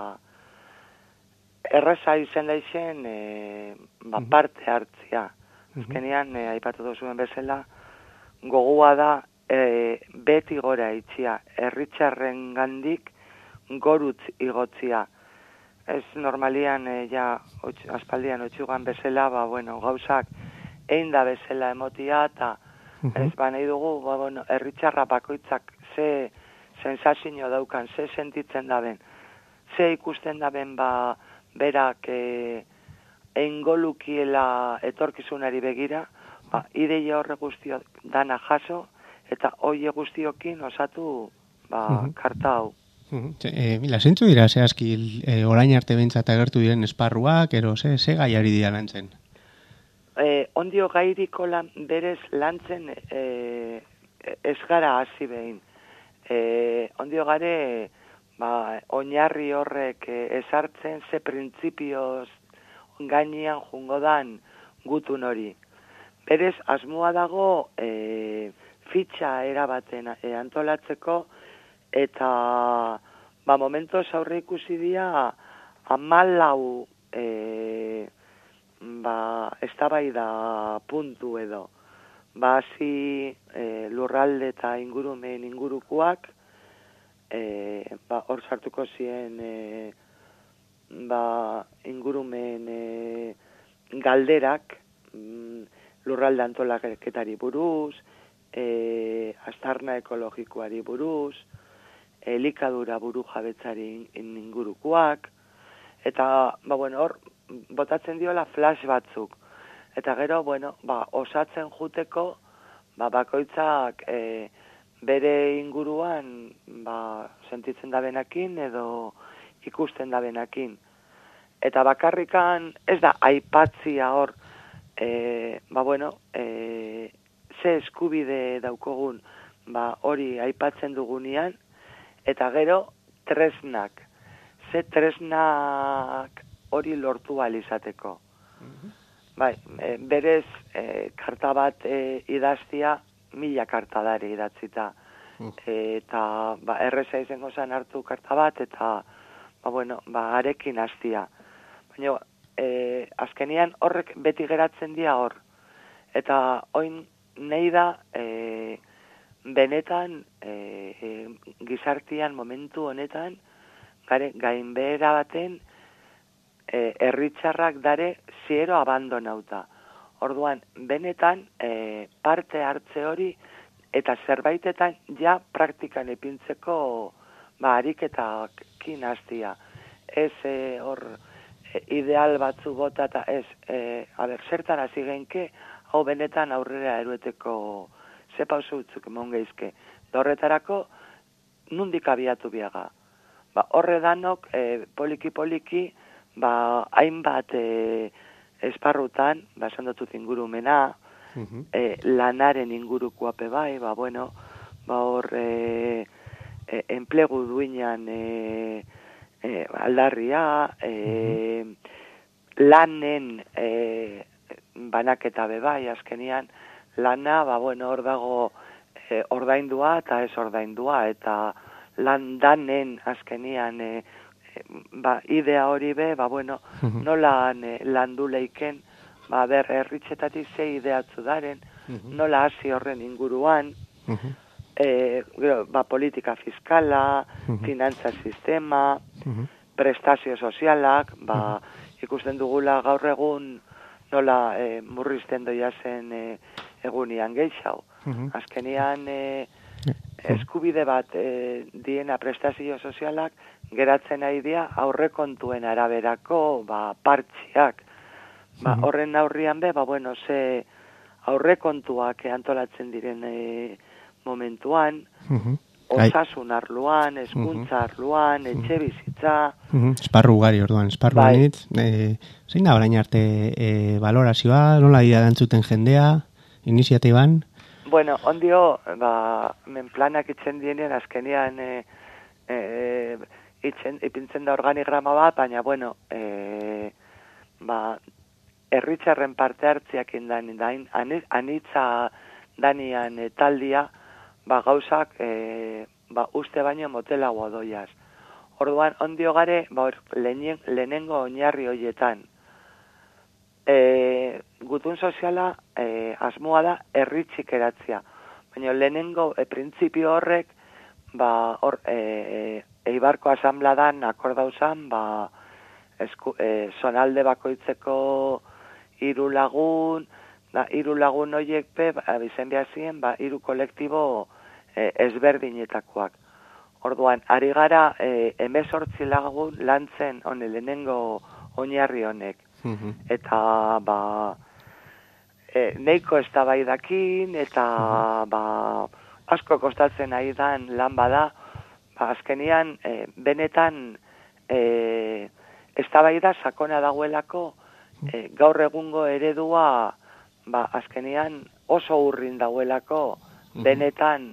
erraza izen daixen parte hartzia. Azkenean, aipatu duzuen bezala, gogua da beti gora itxia, herritxarren gandik gorutz igotzia. Ez normalian, aspaldian otxugan bezala, gauzak egin da bezala emotia, eta ez nahi dugu, herritxarra bakoitzak ze sensazio daukan, ze sentitzen daben, ze ikusten daben berak eingolukiela etorkizunari begira, ideia horre guztio dana jaso, eta hoie guztiokin osatu karta hau. Mila, zentzu dira zehazki orain arte behintzat agertu diren esparruak, ero ze gaiari dira lantzen? Ondio gairiko berez lantzen ez gara hasi behin. Ondio gare oinarri horrek ezartzen ze printzipioz gainean jungo dan gutun hori. Berez, asmoa dago fitxa erabaten antolatzeko, eta momentoz aurre ikusi dira 14 eztabaida puntu edo. Hasi lurralde eta ingurukoak, hor sartuko ziren ingurumen galderak, lurralde antolaketari buruz, aztarna ekologikoari buruz, elikadura buru jabetzari ingurukoak, eta hor botatzen diola flash batzuk. Eta gero, osatzen juteko, bakoitzak bere inguruan sentitzen da benakin edo ikusten da benakin. Eta bakarrikan ez da aipatzia hor, ze eskubide daukogun hori aipatzen dugunean, eta gero tresnak, ze tresnak hori lortu alizateko. Berez, karta bat idaztia, 1000 karta dare idatzita. Eta erreza izango zen hartu karta bat, eta arekin hastia. Baina, azkenian horrek beti geratzen dira hor. Eta oin nahi da, benetan, gizartian momentu honetan, gainbehera baten, herritxarrak dare ziero abandonauta. Orduan, benetan, parte hartze hori, eta zerbaitetan ja praktikan epintzeko ariketakin hastia. Ez hor ideal batzu bota eta ez, zertan hasi genke, hau benetan aurrera erueteko ze pausu utzuk emon geizke. Horretarako, nundik abiatu biaga. Horre danok, poliki-poliki, hainbat esparrutan, esan dutut ingurumena, lanaren inguruko ape bai, hor enplegu duinan aldarria, lanen banaketa bebai, azkenian, lana, hor dago ordaindua eta ez ordaindua, eta landanen azkenian idea hori be, nola landu leiken, herritxetatik ze ideatzu daren, nola hasi horren inguruan, politika fiskala, finantza sistema, prestazio sozialak, ikusten dugula gaur egun nola murrizten doia zen egunian gehiago. Azkenian eskubide bat diena prestazio sozialak geratzen ari dira aurrekontuen araberako partxiak. Horren aurrian be, ze aurrekontuak antolatzen diren momentuan, osasun arloan, hezkuntza arloan, etxe bizitza. Esparru ugari orduan, esparru anitz. Zein da orain arte valorazioa, nola dira dantzuten jendea, iniziatiban? Ondio, menplanak itzen dienean, azkenean ipintzen da organigrama bat, baina, herritxarren parte hartziak indain, anitza danian taldia, gauzak uste baino motelagoa doiaz. Orduan, ondio gare, lehenengo oinarri horietan. Gutun soziala asmoa da herritxik eratzia. Baina lehenengo printzipio horrek, Eibarko asambladan akordauzan, zonalde bakoitzeko 3 lagun, 3 lagun horiek bizen behazien, 3 kolektibo ezberdinetakoak. Orduan, ari gara 18 lagun lantzen lehenengo oinarri honek. Eta, neiko eztabaidakin, eta, asko kostatzen ari dan lan bada, azkenian, benetan, eztabaida sakona dagoelako, gaur egungo eredua, azkenian oso urrin dagoelako, benetan,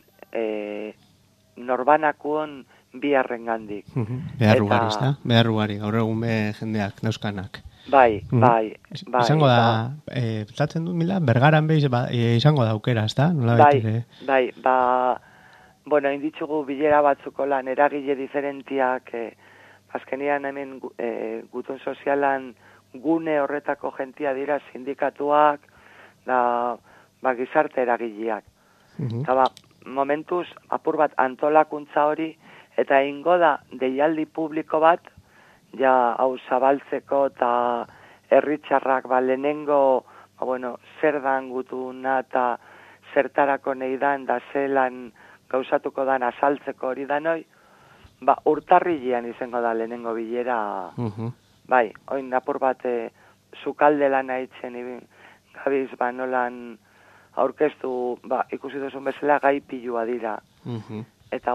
norbanakuon biharrengandik. Behar ugari, ezta? Behar ugari, gaur egun jendeak dauzkanak. Bai. Izango da, zaten dut, Mila, Bergaran behiz, izango da aukera, ezta? Bai, bueno, inditzugu bilera batzuko lan eragile diferentiak, azkenian hemen gutun sozialan gune horretako jentia dira sindikatuak, da, gizarte eragileak. Eta momentuz, apur bat antolakuntza hori, eta ingo da deialdi publiko bat, ja hau zabaltzeko eta herritxarrak lehenengo, zer dan gutuna eta zertarako nahi dan, da zelan gauzatuko dan azaltzeko hori danoi, urtarrilean izango da lehenengo bilera, bai, oin apur bat sukalde lan haitzen gabiz, nolan aurkeztu, ikusi duzun bezala gai pilua dira. Eta,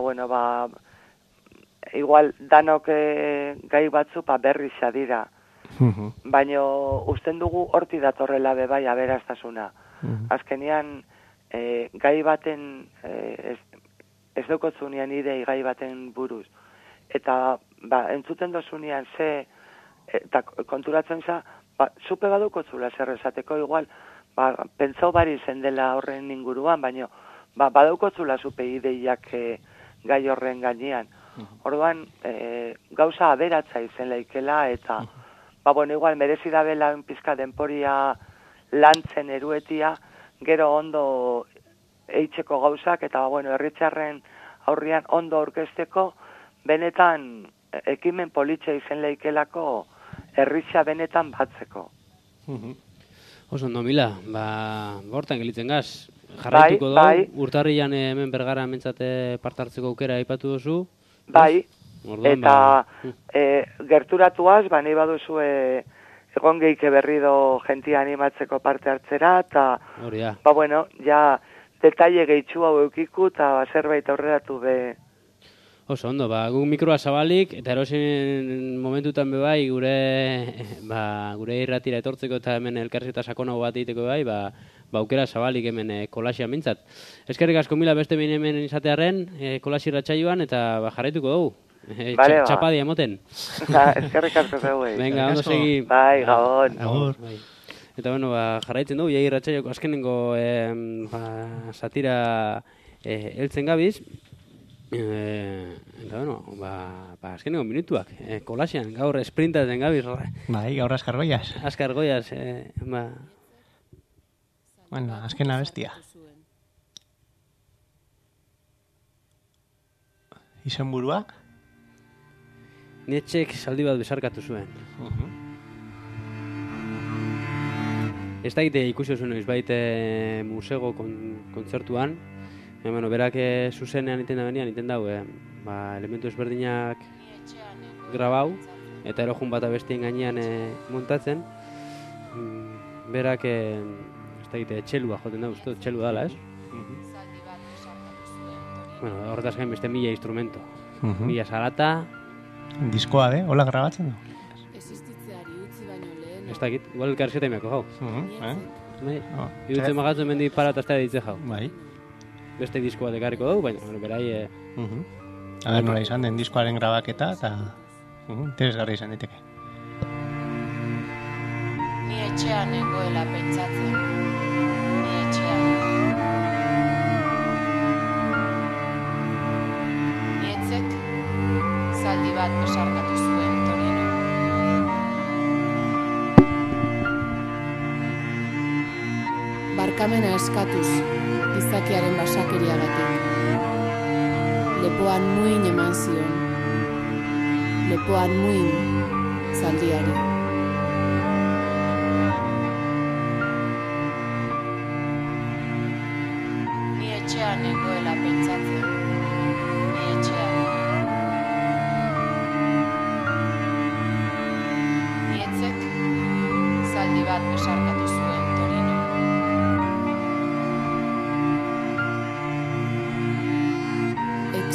igual danok gai batzu berriza dira. Baina usten dugu horti datorrela bai aberastasuna. Azkenean, gai baten, ez daukotzunean idei gai baten buruz. Eta, entzuten dozunean eta konturatzen za, zupe badaukotzula zer esateko, igual, pentsau bari zen dela horren inguruan, baina badaukotzula zupe ideiak gai horren gainean. Orduan, gauza aberatza izen laikela, eta, igual, merezi da bela pizka denporia lantzen eruetia, gero ondo eitzeko gauzak, eta, herritxarren aurrian ondo aurkezteko, benetan, ekimen politxe izen laikelako, herritxa benetan batzeko. Oso ondo, Mila, hortan gelitzen gaz. Jarraituko dugu, urtarrian hemen Bergara mentzate partartzeko aukera aipatu duzu. Bai, eta gerturatuaz, nahi baduzu egon geike berrido jentia animatzeko parte hartzera, eta, ja, detaile gehitxu hau eukiku, eta zerbait aurreratu be. Oso ondo, guk mikroa zabalik, eta erosin momentutan bai, gure irratira etortzeko eta hemen elkarrizketa sakonago bat egiteko bai, aukera zabalik hemen kolaxia mintzat. Eskerrik asko, Mila, beste behin hemen izatearen, kolaxi ratxaioan, eta jarraituko dugu. Txapadi emoten. Eskerrik asko zeu, venga, ondo segi. Bai, gabon. Eta jarraitzen dugu, jai ratxaioko azkenengo satira heltzen gabiz. Eta azkenengo minutuak, kolaxian, gaur esprintatzen gabiz. Bai, gaur azkar goiaz. Azkar goiaz, azkena bestia. Izen burua? Nietzschek zaldi bat besarkatu zuen. Ez da egite ikusi zuen noiz baite musego kontzertuan. Berak zuzenean iten da benian, iten dau, elementu ezberdinak grabau, eta erojun bat abestien gainean montatzen. Berak, ez da egite, txelua joten da, uste, txelu dala, ez? Horretaz gain beste 1000 instrumento. 1000 salata. Diskoa, hola grabatzen du? Ez da egit, igual elkarrizketa imeako jau. Irutzen magatzen mendi parataztea ditze jau. Bai. Beste diskoa dekarriko dugu, baina berai... A ber, nola izan den diskoaren grabaketa, eta interesgarri izan diteke. Ni etxean nengoela pentsatzen. Ni etxean. Nietzek zaldi bat besarkatu zuen Torino. Barkamena eskatuz, izakiaren basakeriagatik. Lepoan muin eman zion. Lepoan muin zaldiari. Ni etxean nengoela pentsatzen. Ni etxean. Nietzek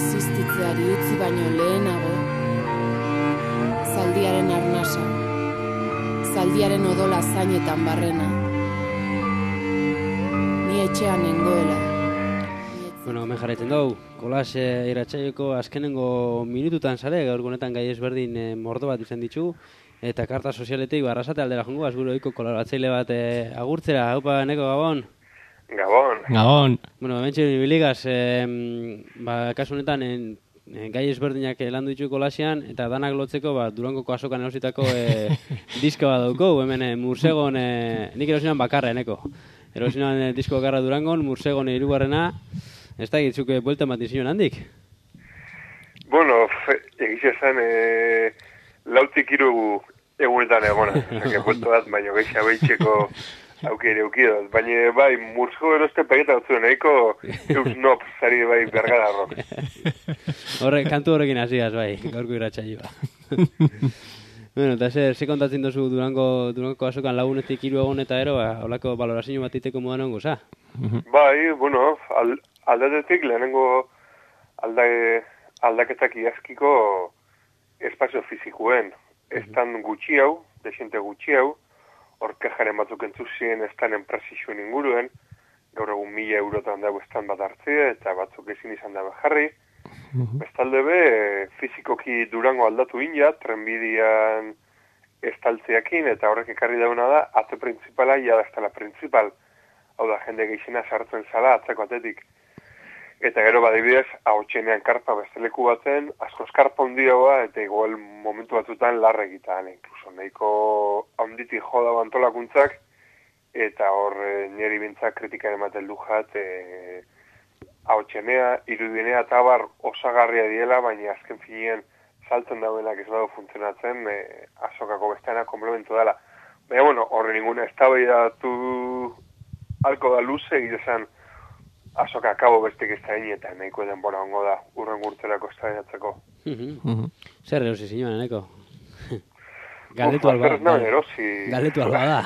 existitzeari utzi baino lehenago, zaldiaren arnasa, zaldiaren odola zainetan barrena, ni etxean nengoela. Bueno, hemen jarraitzen dugu, Kolas irratsaioeko azkenengo minututan zare, gaur honetan gai ezberdin mordo bat izan ditu, eta karta sozialetik Arrasate aldera jongo, gure ohiko kolaboratzaile bat agurtzera. Haupa, Eneko, Gabon? Gabon. Bueno, hementxe biligaz, kasu honetan gai ezberdinak landu ditu Kolasean, eta danak lotzeko Durangoko azokan erositako diska bat dauko, hemen Mursegon, nik erosinan bakarra, Eneko. Erosinan disko bakarra Durangon, Mursegon 3. Ez da egitzuk bueltan bat izan handik? Bueno, egiz esan, lautik 3 egunetan egona. Buelto bat, baina geixa behitzeko aukere eukidot. Baina bai, Mursego eroste pegeta dut zuen, eiko eus nop, zari bai bergara rock. Kantu horrekin hasiaz bai, gaurko irratsaioa. Bueno, eta ze kontatzen duzu Durangoko azokan lagunetik 3 egun eta ero, holako balorazio bat iteko modan ongo, za? Bai, bueno, aldatetik lehenengo aldaketak iazkiko espazio fizikuen. Estan gutxi hau, desente gutxi hau, orkejaren batzuk entzuzien estan enpresizioen inguruen, gaur egun 1.000 eurotan dago estan bat hartzea, eta batzuk ezin izan da jarri. Bestalde be, fizikoki Durango aldatu inja, trenbidean estaltzeakin, eta horrek ekarri dauna da, ate principala, ja da estala principal. Hau da, jende geixena sartzen zala, atzeko atetik. Eta gero badibidez, ahotxenean karpa besteleku baten, askoz karpa hundiagoa, eta igual momentu batzutan larre egitaan, inkluso nahiko haunditi joda antolakuntzak, eta hor niri bintzak kritika ematen dujat, ahotxenea, irudinea eta bar osagarria diela, baina azken finean saltzen daudenak ez dago funtzionatzen, azokako besteana komplementu dela. Baina, bueno, horre ninguna eztabaidatu alko da luze, egizan azoka akabo bestek ez da eta nahiko denbora ongo da urren urterako eztabaidatzeko. Zer erosi zinuan, Eneko? Galdetu alba da. Galdetu alba da.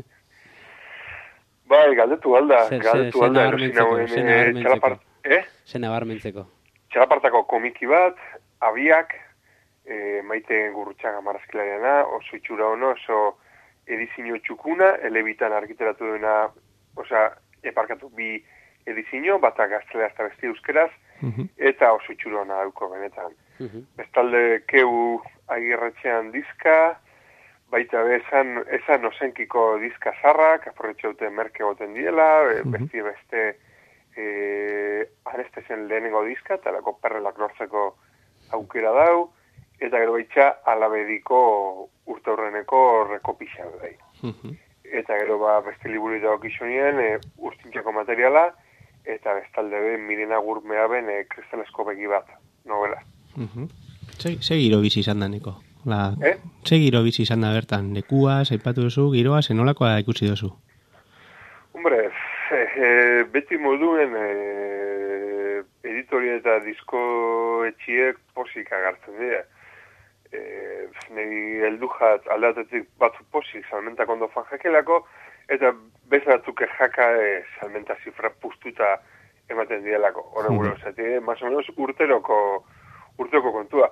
Bai, galdetu alda erosi nagoen nabarmentzeko. Txalapartako komiki bat, abiak, Maite Gurrutxaga marrazkilariana, oso itxura ono, oso edizio txukuna, elebitan argiteratu duena, eparkatu 2 edizio, bata gaztelera eta besti euskeraz, eta oso itxura ona dauko benetan. Bestalde keu agirretxean diska, baita be esan osenkiko diska zarrak, aporretxeute merke goten diela, beste anestezen lehenengo diska, eta lako perrelak lortzeko aukera dau, eta gero baitxa alabediko urtaurreneko rekopixa bai. Eta gero beste liburu dago kizunien, urtintxako materiala, eta bestalde be Mirena Gurmea ben kristalesko begi bat, novela. Ze giro bizi izan da, Niko? Ze giro bizi izan da bertan? Lekua, zaipatu duzu, giroa, zenolakoa ikusi duzu? Hombre, beti moduen editoria eta disko etxiek posik agartzen dira. Niri heldujat aldatetik batzuk posik salmentak ondo fan jakelako, eta bezatzuk jaka salmenta zifra puztuta ematen dialako. Horren gure osati, más o menos urteroko kontua.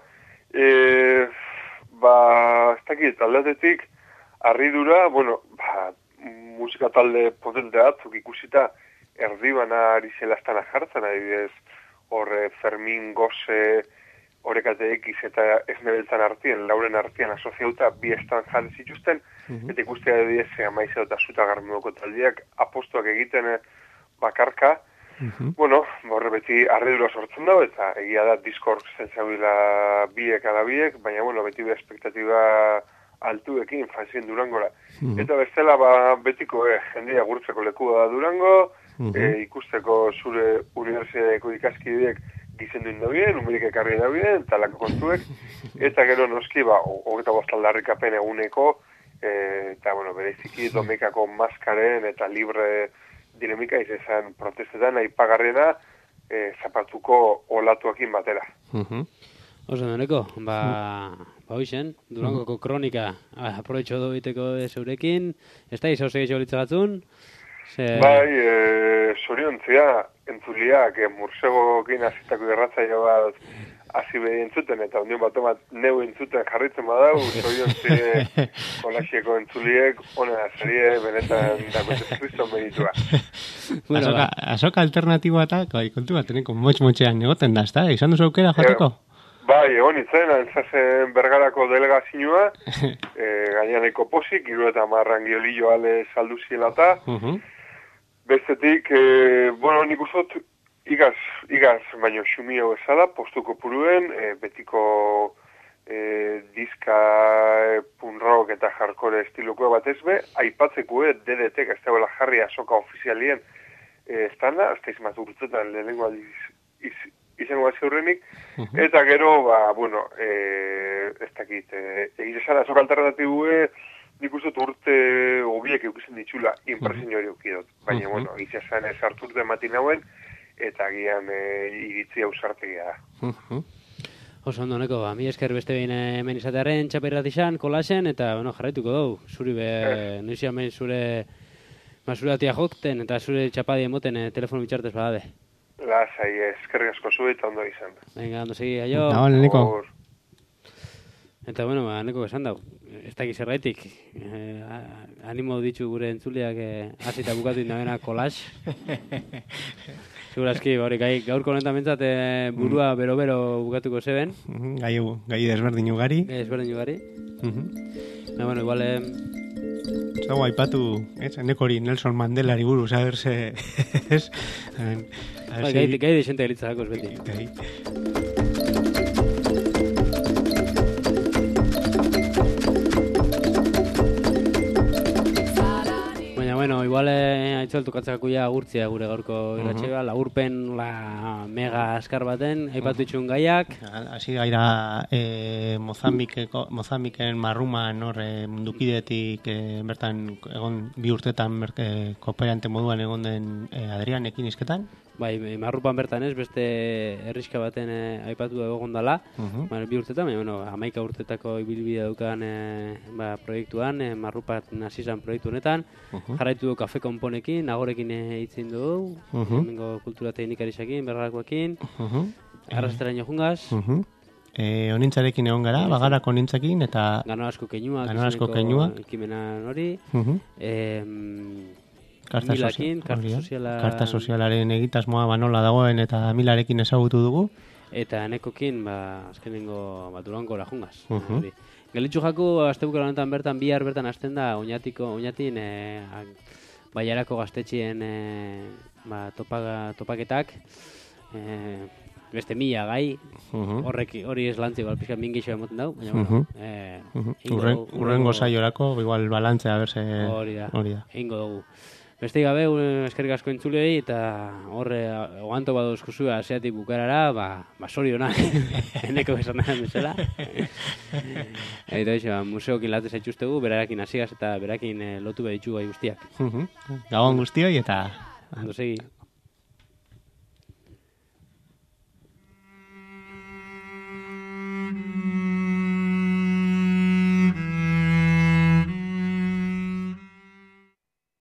Ez dakit, aldatetik harridura, musika talde potente batzuk ikusita erdibana ari zelastana jartzen, adibidez, horre Fermin Gose, Orekate X eta Esnebeltzan artien, Lauren artien asoziauta 2 estan jarri zituzten, eta ikustea adibidez Maizeo eta Zuta Garmudoko taldeak apostuak egiten bakarka. Horre beti harridura sortzen dago, eta egia da Discord zentzauila biek, baina beti be espektatiba altuekin fazien Durangora. Eta bestela betiko jendia gurtzeko lekua da Durango, ikusteko zure unibertsitateko ikaskideek gizendu indabien, numerik ekarri indabien, talako kontuek, eta gero noski, 25 aldarrikapen eguneko, eta bereziki domekako maskaren eta libre dinamika izan protestetan aipagarrena zapatuko olatuakin batera. Oso doneko, hoixen, Durangoko kronika aproveitxo dobiteko zeurekin, ez da izau segitxo litza batzun? Bai, zoriontzia entzuliak Mursegokin hasitako irratzaio bat hasi behi entzuten, eta ondion bat neu entzuten jarritzen badau, zoriontzia Kolasieko entzuliek, honena serie benetan dakoetez kriston meritua. Azoka alternatiboa eta, kontu bat, teneko motx-motxean egoten da, ezta? Izan duzu aukera jateko? Bai, egon itzen, antzazen Bergarako delegazioa, gaineaneko posik, 30 giolillo ale saldu zielata. Bestetik, nik usot, igaz, baino xumio ezala, postuko puruen, betiko diska punk rock eta hardcore estilokoa batez be, aipatzeko DDT-k ez dagoela jarri azoka ofizialien estanda, azta izmaz urtetan lehenengo aldiz izango bat ziurrenik, eta gero, ez dakit, egizan azoka alternatibue, nik uste urte hobiek eukizan ditxula, impresin hori eukidot. Baina, egizan sartu urte matin hauen, eta gian iritzi ausartegia da. Oso ondo, neko, mi esker beste behin hemen izatearen txaperrat izan, kolasen, eta, jarraituko dugu, zuri noiz hemen zure atia jokten, eta zure txapadi emoten telefono bitxartez badabe. Lasai, eskerrik asko zu eta ondo izan. Venga, ondo segi, aio. Neko. Eta, neko esan dau, ez dakiz erraitik, animo ditzu gure entzuleak hasita bukatu indabena kolax. Segurazki, gaurko honetan bentsat burua bero-bero bukatuko zeben. Gai desberdin ugari. Igual... Zago aipatu, eneko hori Nelson Mandelari buruz, a ver se... Gai deixente gelitzakos beti. Baina, igual aitzoltu katzakuia agurtzia gure gaurko irratxea, lagurpen mega askar baten, aipatu itxun gaiak. Hasi gaira Mozambiken marruman mundukidetik bertan egon 2 urtetan kooperante moduan egon den Adrianekin izketan. Bai, marrupan bertan ez, beste herriska baten aipatu egon dala, 2 urtetan, baina, 11 urtetako ibilbidea dukan proiektuan, marrupat nazizan proiektu honetan, jarraitu du kafe konponekin, nagorekin hitzin dugu, hemengo kultura teknikarisakin, bergarakoekin, arrasteraino jungaz. Onintzarekin egon gara, bagarako onintzakin, eta... Gano asko keinua. Ekimenan hori. Karta sozialaren egitasmoa banola dagoen eta Milarekin ezagutu dugu. Eta nekokin, azkenengo Durango jungaz. Gelitxu jaku, astebukera honetan bertan, bihar bertan hasten da, oinatin Baiarako gaztetxien topaketak, beste 1000 gai, hori eslantzi, pixka mingixo emoten dau, baina, urrengo saiorako, igual balantzea, berse... Hori da, ingo dugu. Beste gabe, eskerrik asko entzulei, eta horre, oganto badozko zua aseatik bukarara, sorionak, eneko esan nahan bezala. Eta iso, museokin latez haitxustegu, berarekin hasigaz eta berakin lotu behitxu gai guztiak. Gabon guztioi eta... Ando segi.